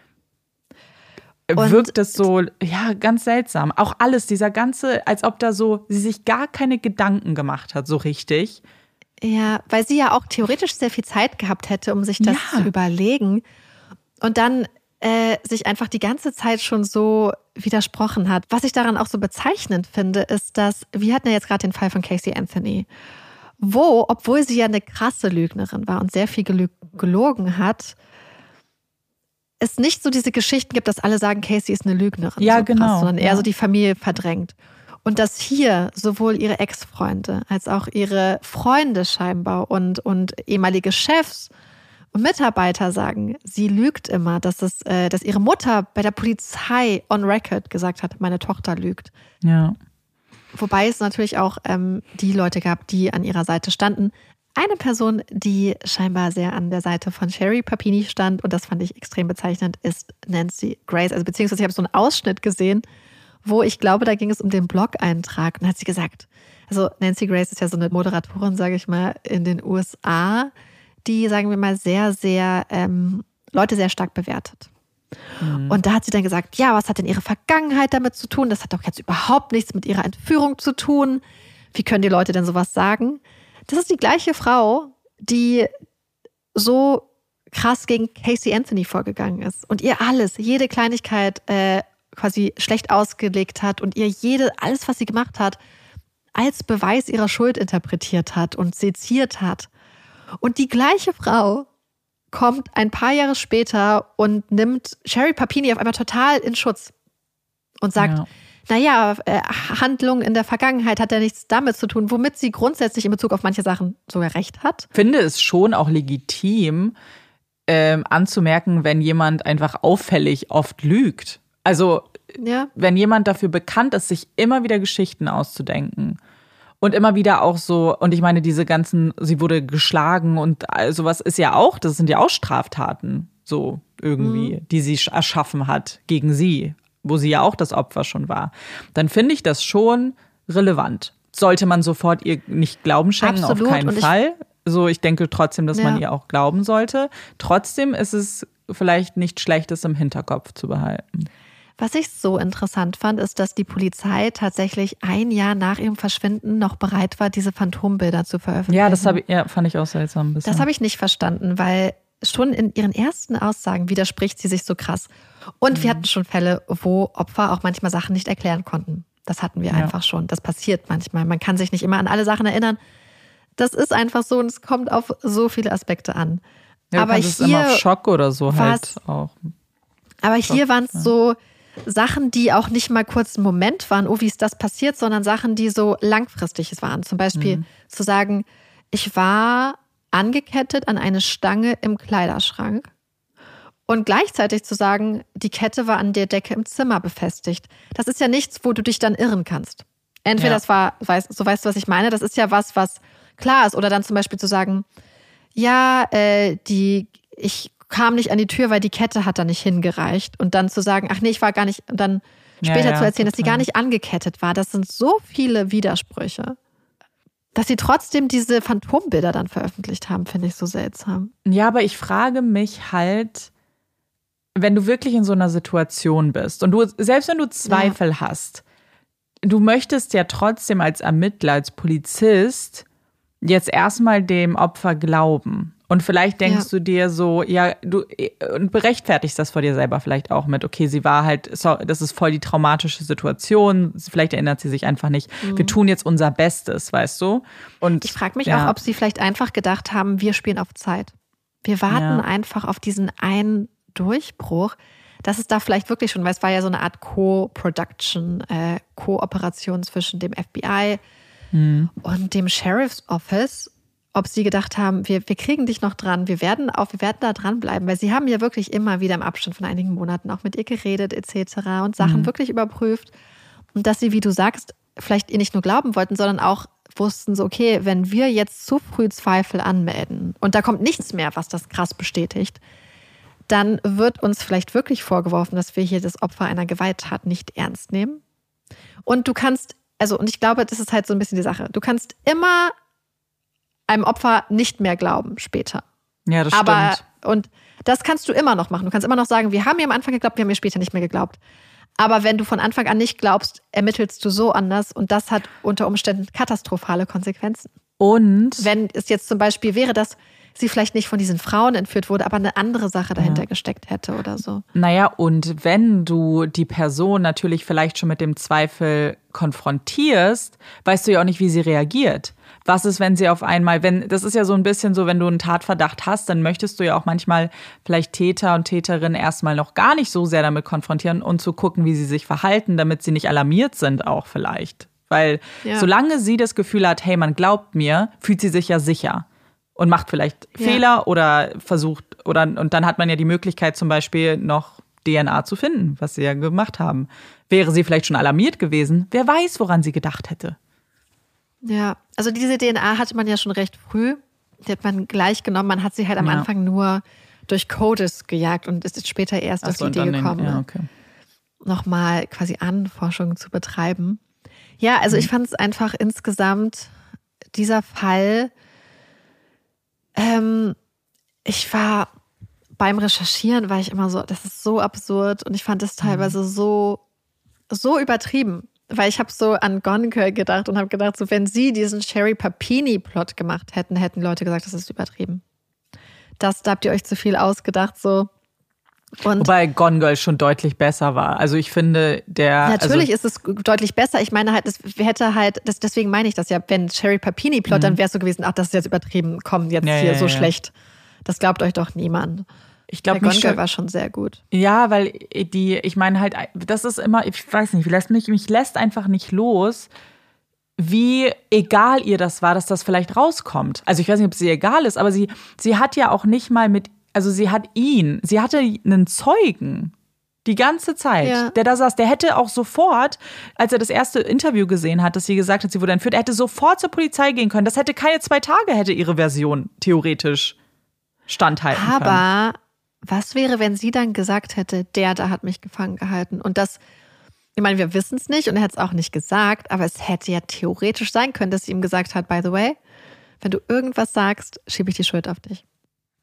wirkt das so, ganz seltsam. Auch alles, dieser ganze, als ob sie sich gar keine Gedanken gemacht hat, so richtig. Ja, weil sie ja auch theoretisch sehr viel Zeit gehabt hätte, um sich das zu überlegen. Und dann sich einfach die ganze Zeit schon so widersprochen hat. Was ich daran auch so bezeichnend finde, ist, dass, wir hatten ja jetzt gerade den Fall von Casey Anthony, obwohl sie ja eine krasse Lügnerin war und sehr viel gelogen hat, es nicht so diese Geschichten gibt, dass alle sagen, Casey ist eine Lügnerin. Ja, so genau. Krass, sondern eher so die Familie verdrängt. Und dass hier sowohl ihre Ex-Freunde als auch ihre Freunde scheinbar und ehemalige Chefs und Mitarbeiter sagen, sie lügt immer, dass ihre Mutter bei der Polizei on record gesagt hat, meine Tochter lügt. Ja. Wobei es natürlich auch die Leute gab, die an ihrer Seite standen. Eine Person, die scheinbar sehr an der Seite von Sherri Papini stand, und das fand ich extrem bezeichnend, ist Nancy Grace. Also beziehungsweise ich habe so einen Ausschnitt gesehen, wo ich glaube, da ging es um den Blog-Eintrag. Und hat sie gesagt, also Nancy Grace ist ja so eine Moderatorin, sage ich mal, in den USA, die, sagen wir mal, sehr, sehr Leute sehr stark bewertet. Und da hat sie dann gesagt, ja, was hat denn ihre Vergangenheit damit zu tun? Das hat doch jetzt überhaupt nichts mit ihrer Entführung zu tun. Wie können die Leute denn sowas sagen? Das ist die gleiche Frau, die so krass gegen Casey Anthony vorgegangen ist und ihr jede Kleinigkeit quasi schlecht ausgelegt hat und ihr alles, was sie gemacht hat, als Beweis ihrer Schuld interpretiert hat und seziert hat. Und die gleiche Frau kommt ein paar Jahre später und nimmt Sherri Papini auf einmal total in Schutz und sagt, Handlungen in der Vergangenheit hat ja nichts damit zu tun, womit sie grundsätzlich in Bezug auf manche Sachen sogar recht hat. Ich finde es schon auch legitim, anzumerken, wenn jemand einfach auffällig oft lügt. Also wenn jemand dafür bekannt ist, sich immer wieder Geschichten auszudenken. Und immer wieder auch so, und ich meine, diese ganzen, sie wurde geschlagen und sowas ist ja auch, das sind ja auch Straftaten, so irgendwie, die sie erschaffen hat gegen sie, wo sie ja auch das Opfer schon war. Dann finde ich das schon relevant. Sollte man sofort ihr nicht Glauben schenken? Absolut. Auf keinen Fall. Ich denke trotzdem, dass man ihr auch glauben sollte. Trotzdem ist es vielleicht nicht schlecht, es im Hinterkopf zu behalten. Was ich so interessant fand, ist, dass die Polizei tatsächlich ein Jahr nach ihrem Verschwinden noch bereit war, diese Phantombilder zu veröffentlichen. Ja, das fand ich auch seltsam ein bisschen. Das habe ich nicht verstanden, weil schon in ihren ersten Aussagen widerspricht sie sich so krass. Und wir hatten schon Fälle, wo Opfer auch manchmal Sachen nicht erklären konnten. Das hatten wir einfach schon. Das passiert manchmal. Man kann sich nicht immer an alle Sachen erinnern. Das ist einfach so und es kommt auf so viele Aspekte an. Ja, aber hier immer auf Schock oder so halt auch. Aber hier waren es so Sachen, die auch nicht mal kurz einen Moment waren, oh, wie ist das passiert, sondern Sachen, die so langfristig waren. Zum Beispiel zu sagen, ich war angekettet an eine Stange im Kleiderschrank und gleichzeitig zu sagen, die Kette war an der Decke im Zimmer befestigt. Das ist ja nichts, wo du dich dann irren kannst. Entweder das war, weißt du, was ich meine? Das ist ja was klar ist. Oder dann zum Beispiel zu sagen, ja, ich kam nicht an die Tür, weil die Kette hat da nicht hingereicht. Und dann zu sagen, ach nee, ich war gar nicht, und dann später zu erzählen, dass sie gar nicht angekettet war. Das sind so viele Widersprüche. Dass sie trotzdem diese Phantombilder dann veröffentlicht haben, finde ich so seltsam. Ja, aber ich frage mich halt, wenn du wirklich in so einer Situation bist und selbst wenn du Zweifel hast, du möchtest ja trotzdem als Ermittler, als Polizist jetzt erstmal dem Opfer glauben. Und vielleicht denkst du dir so, und berechtfertigst das vor dir selber vielleicht auch mit, okay, sie war halt, das ist voll die traumatische Situation, vielleicht erinnert sie sich einfach nicht. Wir tun jetzt unser Bestes, weißt du? Und ich frage mich auch, ob sie vielleicht einfach gedacht haben, wir spielen auf Zeit. Wir warten einfach auf diesen einen Durchbruch. Das ist da vielleicht wirklich schon, weil es war ja so eine Art Co-Production, Kooperation zwischen dem FBI und dem Sheriff's Office. Ob sie gedacht haben, wir kriegen dich noch dran, wir werden da dranbleiben, weil sie haben ja wirklich immer wieder im Abstand von einigen Monaten auch mit ihr geredet etc. und Sachen wirklich überprüft. Und dass sie, wie du sagst, vielleicht ihr nicht nur glauben wollten, sondern auch wussten so, okay, wenn wir jetzt zu früh Zweifel anmelden und da kommt nichts mehr, was das krass bestätigt, dann wird uns vielleicht wirklich vorgeworfen, dass wir hier das Opfer einer Gewalttat nicht ernst nehmen. Und du kannst, und ich glaube, das ist halt so ein bisschen die Sache, du kannst immer einem Opfer nicht mehr glauben später. Ja, das stimmt. Und das kannst du immer noch machen. Du kannst immer noch sagen, wir haben ihr am Anfang geglaubt, wir haben ihr später nicht mehr geglaubt. Aber wenn du von Anfang an nicht glaubst, ermittelst du so anders und das hat unter Umständen katastrophale Konsequenzen. Und wenn es jetzt zum Beispiel wäre, dass sie vielleicht nicht von diesen Frauen entführt wurde, aber eine andere Sache dahinter gesteckt hätte oder so. Naja, und wenn du die Person natürlich vielleicht schon mit dem Zweifel konfrontierst, weißt du ja auch nicht, wie sie reagiert. Was ist, wenn sie auf einmal, das ist ja so ein bisschen so, wenn du einen Tatverdacht hast, dann möchtest du ja auch manchmal vielleicht Täter und Täterinnen erstmal noch gar nicht so sehr damit konfrontieren und zu gucken, wie sie sich verhalten, damit sie nicht alarmiert sind auch vielleicht. Weil solange sie das Gefühl hat, hey, man glaubt mir, fühlt sie sich ja sicher und macht vielleicht Fehler oder versucht, und dann hat man ja die Möglichkeit zum Beispiel noch DNA zu finden, was sie ja gemacht haben. Wäre sie vielleicht schon alarmiert gewesen, wer weiß, woran sie gedacht hätte. Ja, also diese DNA hatte man ja schon recht früh. Die hat man gleich genommen. Man hat sie halt am Anfang nur durch Codes gejagt und ist später erst auf die Idee gekommen, nochmal quasi Ahnenforschung zu betreiben. Ja, also ich fand es einfach insgesamt, dieser Fall, ich war beim Recherchieren, war ich immer so, das ist so absurd und ich fand das teilweise so übertrieben. Weil ich habe so an Gone Girl gedacht und habe gedacht, so wenn sie diesen Sherry Papini-Plot gemacht hätten Leute gesagt, das ist übertrieben. Da habt ihr euch zu viel ausgedacht, so. Und wobei Gone Girl schon deutlich besser war. Also ich finde, natürlich ist es deutlich besser. Ich meine halt, deswegen meine ich das ja, wenn Sherry Papini-Plot, dann wäre es so gewesen, ach, das ist jetzt übertrieben, komm, jetzt hier so schlecht. Das glaubt euch doch niemand. Ich glaube, Gone Girl war schon sehr gut. Ja, weil ich meine halt, das ist immer, ich weiß nicht, mich lässt einfach nicht los, wie egal ihr das war, dass das vielleicht rauskommt. Also ich weiß nicht, ob es ihr egal ist, aber sie hat ja auch nicht mal sie hatte einen Zeugen die ganze Zeit, der da saß. Der hätte auch sofort, als er das erste Interview gesehen hat, dass sie gesagt hat, sie wurde entführt, er hätte sofort zur Polizei gehen können. Das hätte keine 2 Tage, hätte ihre Version theoretisch standhalten können. Aber was wäre, wenn sie dann gesagt hätte, der da hat mich gefangen gehalten? Und das, ich meine, wir wissen es nicht und er hat es auch nicht gesagt, aber es hätte ja theoretisch sein können, dass sie ihm gesagt hat, by the way, wenn du irgendwas sagst, schiebe ich die Schuld auf dich.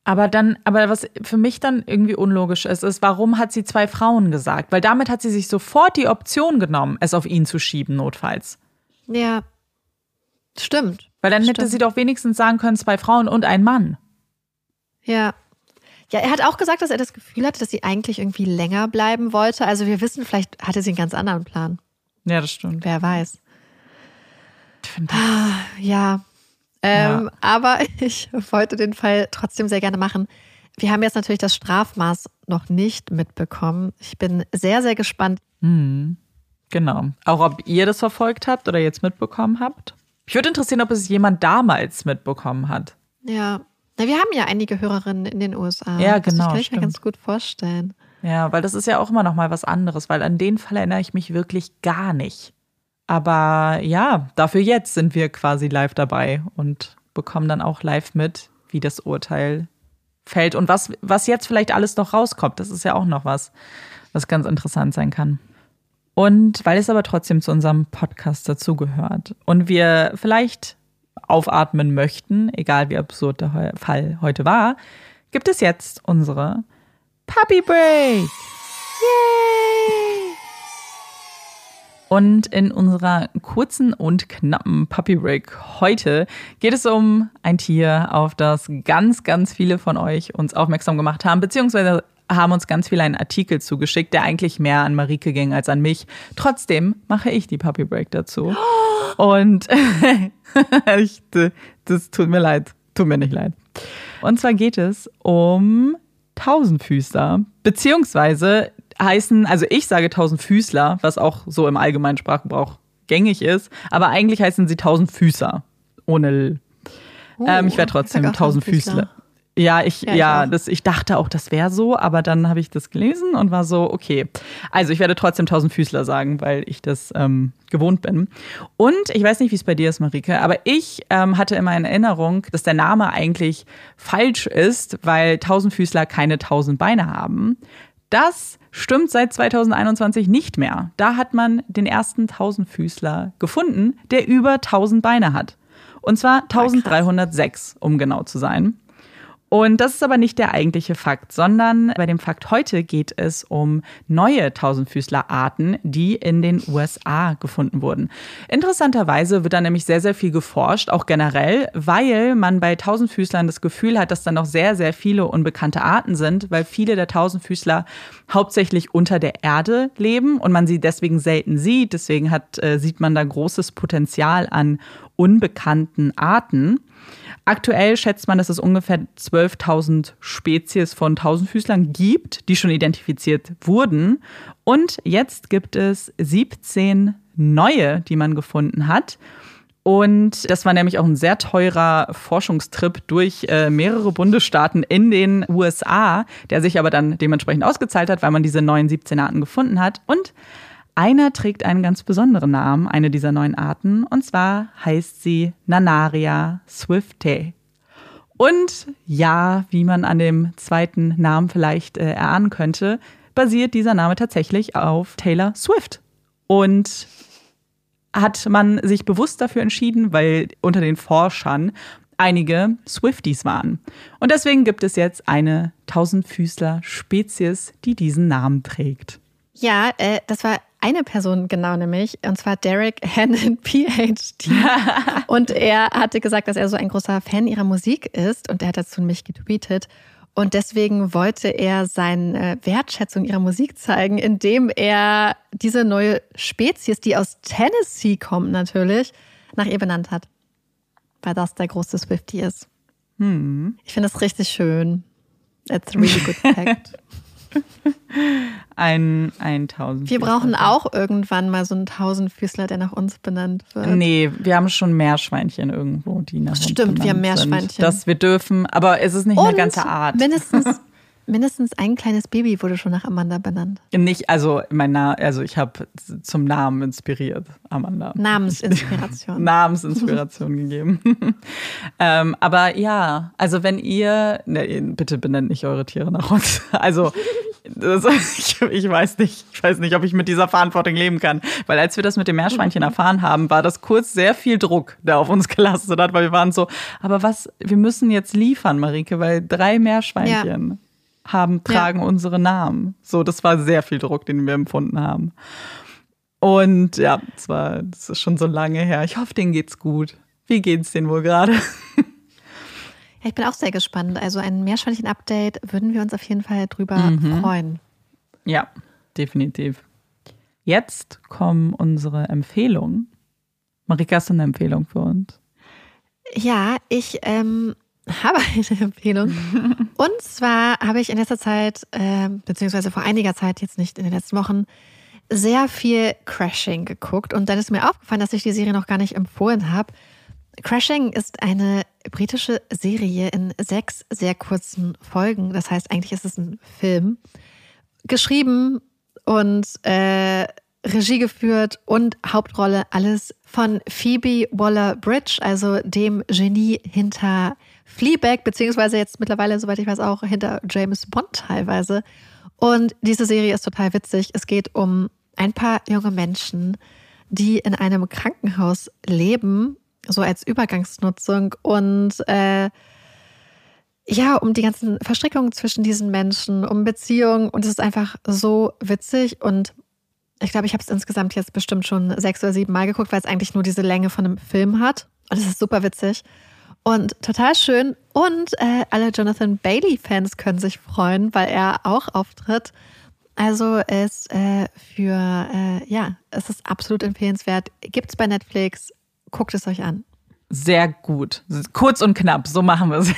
Aber was für mich dann irgendwie unlogisch ist, warum hat sie 2 Frauen gesagt? Weil damit hat sie sich sofort die Option genommen, es auf ihn zu schieben, notfalls. Ja, stimmt. Weil dann hätte sie doch wenigstens sagen können, 2 Frauen und ein Mann. Ja. Ja, er hat auch gesagt, dass er das Gefühl hatte, dass sie eigentlich irgendwie länger bleiben wollte. Also wir wissen, vielleicht hatte sie einen ganz anderen Plan. Ja, das stimmt. Wer weiß. Ich finde Ja. Aber ich wollte den Fall trotzdem sehr gerne machen. Wir haben jetzt natürlich das Strafmaß noch nicht mitbekommen. Ich bin sehr, sehr gespannt. Genau. Auch ob ihr das verfolgt habt oder jetzt mitbekommen habt. Mich würde interessieren, ob es jemand damals mitbekommen hat. Ja. Na, wir haben ja einige Hörerinnen in den USA. Ja, genau. Das kann ich mir ganz gut vorstellen. Ja, weil das ist ja auch immer noch mal was anderes, weil an den Fall erinnere ich mich wirklich gar nicht. Aber ja, dafür jetzt sind wir quasi live dabei und bekommen dann auch live mit, wie das Urteil fällt und was jetzt vielleicht alles noch rauskommt. Das ist ja auch noch was ganz interessant sein kann. Und weil es aber trotzdem zu unserem Podcast dazugehört und wir vielleicht aufatmen möchten, egal wie absurd der Fall heute war, gibt es jetzt unsere Puppy Break. Yay! Und in unserer kurzen und knappen Puppy Break heute geht es um ein Tier, auf das ganz, ganz viele von euch uns aufmerksam gemacht haben, beziehungsweise haben uns ganz viele einen Artikel zugeschickt, der eigentlich mehr an Marike ging als an mich. Trotzdem mache ich die Puppy Break dazu. Und das tut mir leid. Tut mir nicht leid. Und zwar geht es um Tausendfüßler, beziehungsweise also ich sage Tausendfüßler, was auch so im allgemeinen Sprachgebrauch gängig ist, aber eigentlich heißen sie Tausendfüßer, ohne L. Ich werde trotzdem Tausendfüßler. Ja, ich dachte auch, das wäre so, aber dann habe ich das gelesen und war so, okay. Also ich werde trotzdem Tausendfüßler sagen, weil ich das gewohnt bin. Und ich weiß nicht, wie es bei dir ist, Marike, aber ich hatte immer in Erinnerung, dass der Name eigentlich falsch ist, weil Tausendfüßler keine 1000 Beine haben. Das stimmt seit 2021 nicht mehr. Da hat man den ersten Tausendfüßler gefunden, der über 1000 Beine hat. Und zwar 1306, um genau zu sein. Und das ist aber nicht der eigentliche Fakt, sondern bei dem Fakt heute geht es um neue Tausendfüßlerarten, die in den USA gefunden wurden. Interessanterweise wird da nämlich sehr, sehr viel geforscht, auch generell, weil man bei Tausendfüßlern das Gefühl hat, dass da noch sehr, sehr viele unbekannte Arten sind, weil viele der Tausendfüßler hauptsächlich unter der Erde leben und man sie deswegen selten sieht. Deswegen sieht man da großes Potenzial an unbekannten Arten. Aktuell schätzt man, dass es ungefähr 12.000 Spezies von Tausendfüßlern gibt, die schon identifiziert wurden. Und jetzt gibt es 17 neue, die man gefunden hat. Und das war nämlich auch ein sehr teurer Forschungstrip durch mehrere Bundesstaaten in den USA, der sich aber dann dementsprechend ausgezahlt hat, weil man diese neuen 17 Arten gefunden hat. Und einer trägt einen ganz besonderen Namen, eine dieser neuen Arten, und zwar heißt sie Nanaria swiftae. Und ja, wie man an dem zweiten Namen vielleicht erahnen könnte, basiert dieser Name tatsächlich auf Taylor Swift. Und hat man sich bewusst dafür entschieden, weil unter den Forschern einige Swifties waren. Und deswegen gibt es jetzt eine Tausendfüßler-Spezies, die diesen Namen trägt. Ja, das war eine Person genau nämlich, und zwar Derek Hannon, PhD. Und er hatte gesagt, dass er so ein großer Fan ihrer Musik ist und er hat dazu nämlich getweetet. Und deswegen wollte er seine Wertschätzung ihrer Musik zeigen, indem er diese neue Spezies, die aus Tennessee kommt natürlich, nach ihr benannt hat. Weil das der große Swiftie ist. Ich finde das richtig schön. That's a really good fact. Ein Tausendfüßler. Wir brauchen auch irgendwann mal so einen Tausendfüßler, der nach uns benannt wird. Nee, wir haben schon Meerschweinchen irgendwo, die nach uns benannt sind. Stimmt, wir haben Meerschweinchen. Dass wir dürfen, aber es ist nicht eine ganze Art. Mindestens ein kleines Baby wurde schon nach Amanda benannt. Nicht, also ich habe zum Namen inspiriert, Amanda. Namensinspiration. Namensinspiration gegeben. Aber ja, also wenn ihr, bitte benennt nicht eure Tiere nach uns. Also Ich weiß nicht, ob ich mit dieser Verantwortung leben kann. Weil als wir das mit dem Meerschweinchen erfahren haben, war das kurz sehr viel Druck, der auf uns gelastet hat, weil wir waren so, aber wir müssen jetzt liefern, Marike, weil 3 Meerschweinchen tragen unsere Namen. So, das war sehr viel Druck, den wir empfunden haben. Und ja, das ist schon so lange her. Ich hoffe, denen geht's gut. Wie geht's denen wohl gerade? Ja, ich bin auch sehr gespannt. Also ein Meerschweinchen-Update würden wir uns auf jeden Fall drüber freuen. Ja, definitiv. Jetzt kommen unsere Empfehlungen. Marika, hast du eine Empfehlung für uns? Ja, ich habe eine Empfehlung. Und zwar habe ich in letzter Zeit, beziehungsweise vor einiger Zeit, jetzt nicht in den letzten Wochen, sehr viel Crashing geguckt. Und dann ist mir aufgefallen, dass ich die Serie noch gar nicht empfohlen habe. Crashing ist eine britische Serie in 6 sehr kurzen Folgen. Das heißt, eigentlich ist es ein Film. Geschrieben und Regie geführt und Hauptrolle alles von Phoebe Waller-Bridge, also dem Genie hinter Fleabag, beziehungsweise jetzt mittlerweile, soweit ich weiß, auch hinter James Bond teilweise. Und diese Serie ist total witzig. Es geht um ein paar junge Menschen, die in einem Krankenhaus leben, so als Übergangsnutzung und um die ganzen Verstrickungen zwischen diesen Menschen, um Beziehungen, und es ist einfach so witzig und ich glaube, ich habe es insgesamt jetzt bestimmt schon 6 oder 7 Mal geguckt, weil es eigentlich nur diese Länge von einem Film hat und es ist super witzig und total schön und alle Jonathan Bailey-Fans können sich freuen, weil er auch auftritt. Also es ist absolut empfehlenswert. Gibt's bei Netflix, guckt es euch an. Sehr gut. Kurz und knapp, so machen wir es.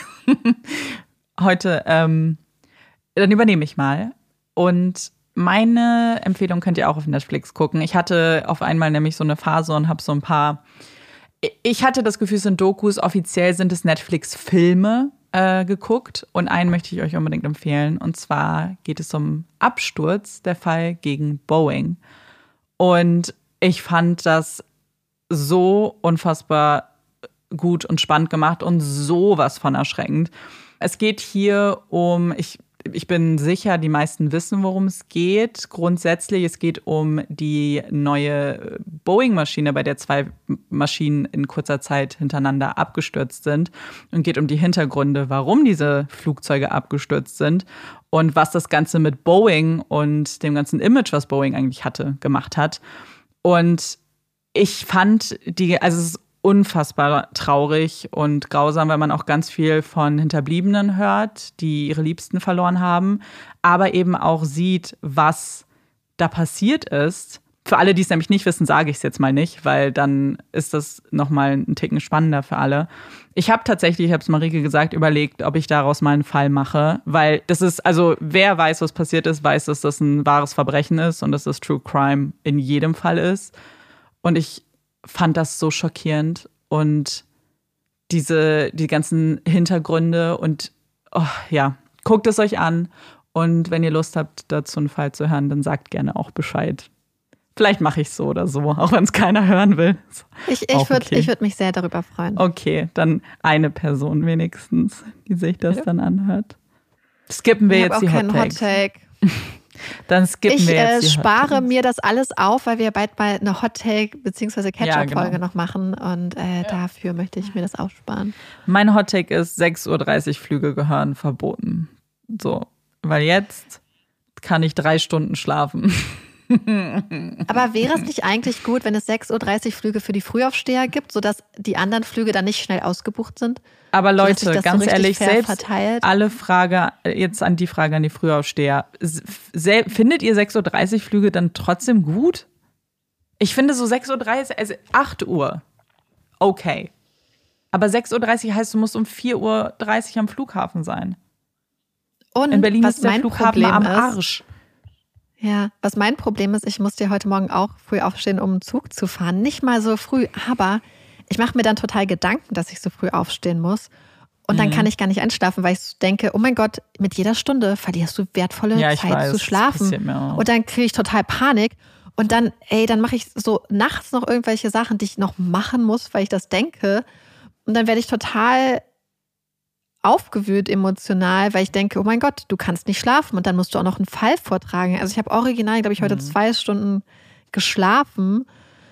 Heute, dann übernehme ich mal. Und meine Empfehlung könnt ihr auch auf Netflix gucken. Ich hatte auf einmal nämlich so eine Phase und habe so ein paar. Ich hatte das Gefühl, es sind Dokus. Offiziell sind es Netflix-Filme geguckt. Und einen möchte ich euch unbedingt empfehlen. Und zwar geht es um Absturz, der Fall gegen Boeing. Und ich fand das so unfassbar gut und spannend gemacht und sowas von erschreckend. Es geht hier um, ich bin sicher, die meisten wissen, worum es geht. Grundsätzlich, es geht um die neue Boeing-Maschine, bei der 2 Maschinen in kurzer Zeit hintereinander abgestürzt sind. Und geht um die Hintergründe, warum diese Flugzeuge abgestürzt sind und was das Ganze mit Boeing und dem ganzen Image, was Boeing eigentlich hatte, gemacht hat. Und ich fand es ist unfassbar traurig und grausam, weil man auch ganz viel von Hinterbliebenen hört, die ihre Liebsten verloren haben, aber eben auch sieht, was da passiert ist. Für alle, die es nämlich nicht wissen, sage ich es jetzt mal nicht, weil dann ist das nochmal einen Ticken spannender für alle. Ich habe tatsächlich, ich habe es Marike gesagt, überlegt, ob ich daraus mal einen Fall mache, weil das ist, also wer weiß, was passiert ist, weiß, dass das ein wahres Verbrechen ist und dass das True Crime in jedem Fall ist. Und ich fand das so schockierend und die ganzen Hintergründe und guckt es euch an und wenn ihr Lust habt, dazu einen Fall zu hören, dann sagt gerne auch Bescheid. Vielleicht mache ich es so oder so, auch wenn es keiner hören will. Ich würd mich sehr darüber freuen. Okay, dann eine Person wenigstens, die sich das dann anhört. Skippen wir jetzt die Hot Take. Dann skippen wir jetzt Ich spare mir das alles auf, weil wir bald mal eine Hot Take bzw. Catch-up-Folge noch machen und dafür möchte ich mir das aufsparen. Mein Hot Take ist, 6:30 Uhr Flüge gehören verboten. So, weil jetzt kann ich 3 Stunden schlafen. Aber wäre es nicht eigentlich gut, wenn es 6:30 Uhr Flüge für die Frühaufsteher gibt, sodass die anderen Flüge dann nicht schnell ausgebucht sind? Aber Leute, ganz ehrlich, selbst alle Frage, jetzt an die Frage an die Frühaufsteher. Findet ihr 6:30 Uhr Flüge dann trotzdem gut? Ich finde so 6:30 Uhr, also 8 Uhr, okay. Aber 6:30 Uhr heißt, du musst um 4:30 Uhr am Flughafen sein. Und in Berlin ist der Flughafen am Arsch. Ja, was mein Problem ist, ich musste ja heute Morgen auch früh aufstehen, um einen Zug zu fahren. Nicht mal so früh, aber ich mache mir dann total Gedanken, dass ich so früh aufstehen muss. Und dann kann ich gar nicht einschlafen, weil ich denke, oh mein Gott, mit jeder Stunde verlierst du wertvolle Zeit zu schlafen. Und dann kriege ich total Panik. Und dann mache ich so nachts noch irgendwelche Sachen, die ich noch machen muss, weil ich das denke. Und dann werde ich total aufgewühlt emotional, weil ich denke, oh mein Gott, du kannst nicht schlafen und dann musst du auch noch einen Fall vortragen. Also ich habe original, glaube ich, heute 2 Stunden geschlafen,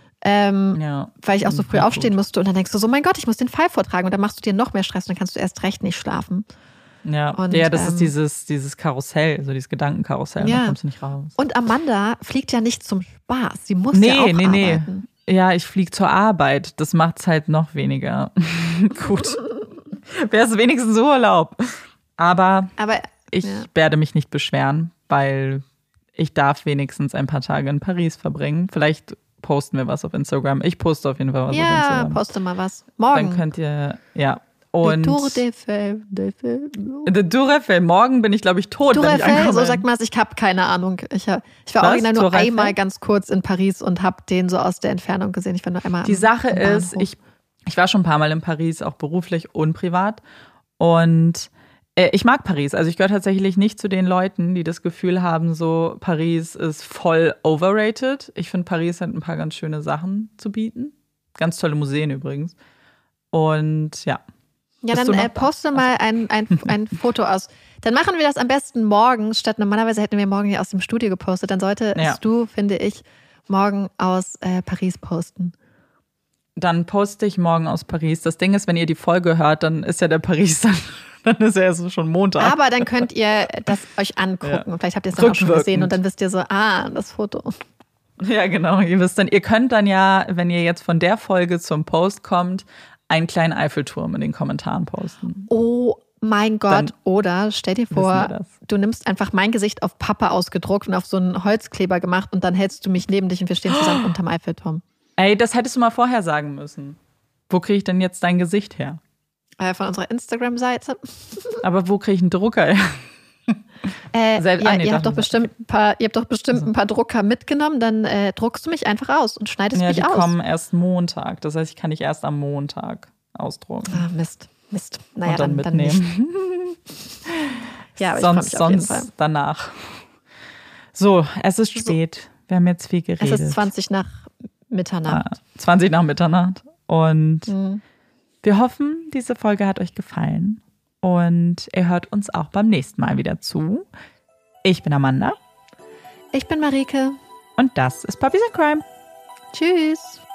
weil ich auch so früh aufstehen musste. Und dann denkst du so, oh mein Gott, ich muss den Fall vortragen. Und dann machst du dir noch mehr Stress und dann kannst du erst recht nicht schlafen. Ja, und, das ist dieses Karussell, so dieses Gedankenkarussell, da kommst du nicht raus. Und Amanda fliegt ja nicht zum Spaß, sie muss ja auch arbeiten. Ja, ich fliege zur Arbeit, das macht es halt noch weniger gut. Wäre es wenigstens Urlaub. Aber ich werde mich nicht beschweren, weil ich darf wenigstens ein paar Tage in Paris verbringen. Vielleicht posten wir was auf Instagram. Ich poste auf jeden Fall was auf Instagram. Ja, poste mal was. Morgen. Dann könnt ihr, Und Tour d'Eiffel. Tour Eiffel. Morgen bin ich, glaube ich, tot. Tour Eiffel, so sagt man es. Ich habe keine Ahnung. Ich war original nur einmal ganz kurz in Paris und habe den so aus der Entfernung gesehen. Ich war nur einmal. Die Sache ist, ich war schon ein paar Mal in Paris, auch beruflich und privat. Und ich mag Paris. Also ich gehöre tatsächlich nicht zu den Leuten, die das Gefühl haben, so Paris ist voll overrated. Ich finde, Paris hat ein paar ganz schöne Sachen zu bieten. Ganz tolle Museen übrigens. Und ja. Ja, dann poste mal ein Foto aus. Dann machen wir das am besten morgen, statt normalerweise hätten wir morgen ja aus dem Studio gepostet. Dann solltest du, finde ich, morgen aus Paris posten. Dann poste ich morgen aus Paris. Das Ding ist, wenn ihr die Folge hört, dann ist ja der Paris dann ist ja erst schon Montag. Aber dann könnt ihr das euch angucken. Vielleicht habt ihr es dann auch schon gesehen und dann wisst ihr so, das Foto. Ja, genau. Ihr könnt dann ja, wenn ihr jetzt von der Folge zum Post kommt, einen kleinen Eiffelturm in den Kommentaren posten. Oh mein Gott. Dann oder stell dir vor, du nimmst einfach mein Gesicht auf Pappe ausgedruckt und auf so einen Holzkleber gemacht und dann hältst du mich neben dich und wir stehen zusammen unterm Eiffelturm. Ey, das hättest du mal vorher sagen müssen. Wo kriege ich denn jetzt dein Gesicht her? Von unserer Instagram-Seite. Aber wo kriege ich einen Drucker her? Ihr habt doch bestimmt ein paar Drucker mitgenommen, dann druckst du mich einfach aus und schneidest mich aus. Ja, die kommen erst Montag. Das heißt, ich kann dich erst am Montag ausdrucken. Mist. Naja, und dann mitnehmen. Ja, aber sonst danach. So, es ist spät. Wir haben jetzt viel geredet. Es ist 20 nach Mitternacht. 20 nach Mitternacht. Und wir hoffen, diese Folge hat euch gefallen. Und ihr hört uns auch beim nächsten Mal wieder zu. Ich bin Amanda. Ich bin Marike. Und das ist Puppies and Crime. Tschüss.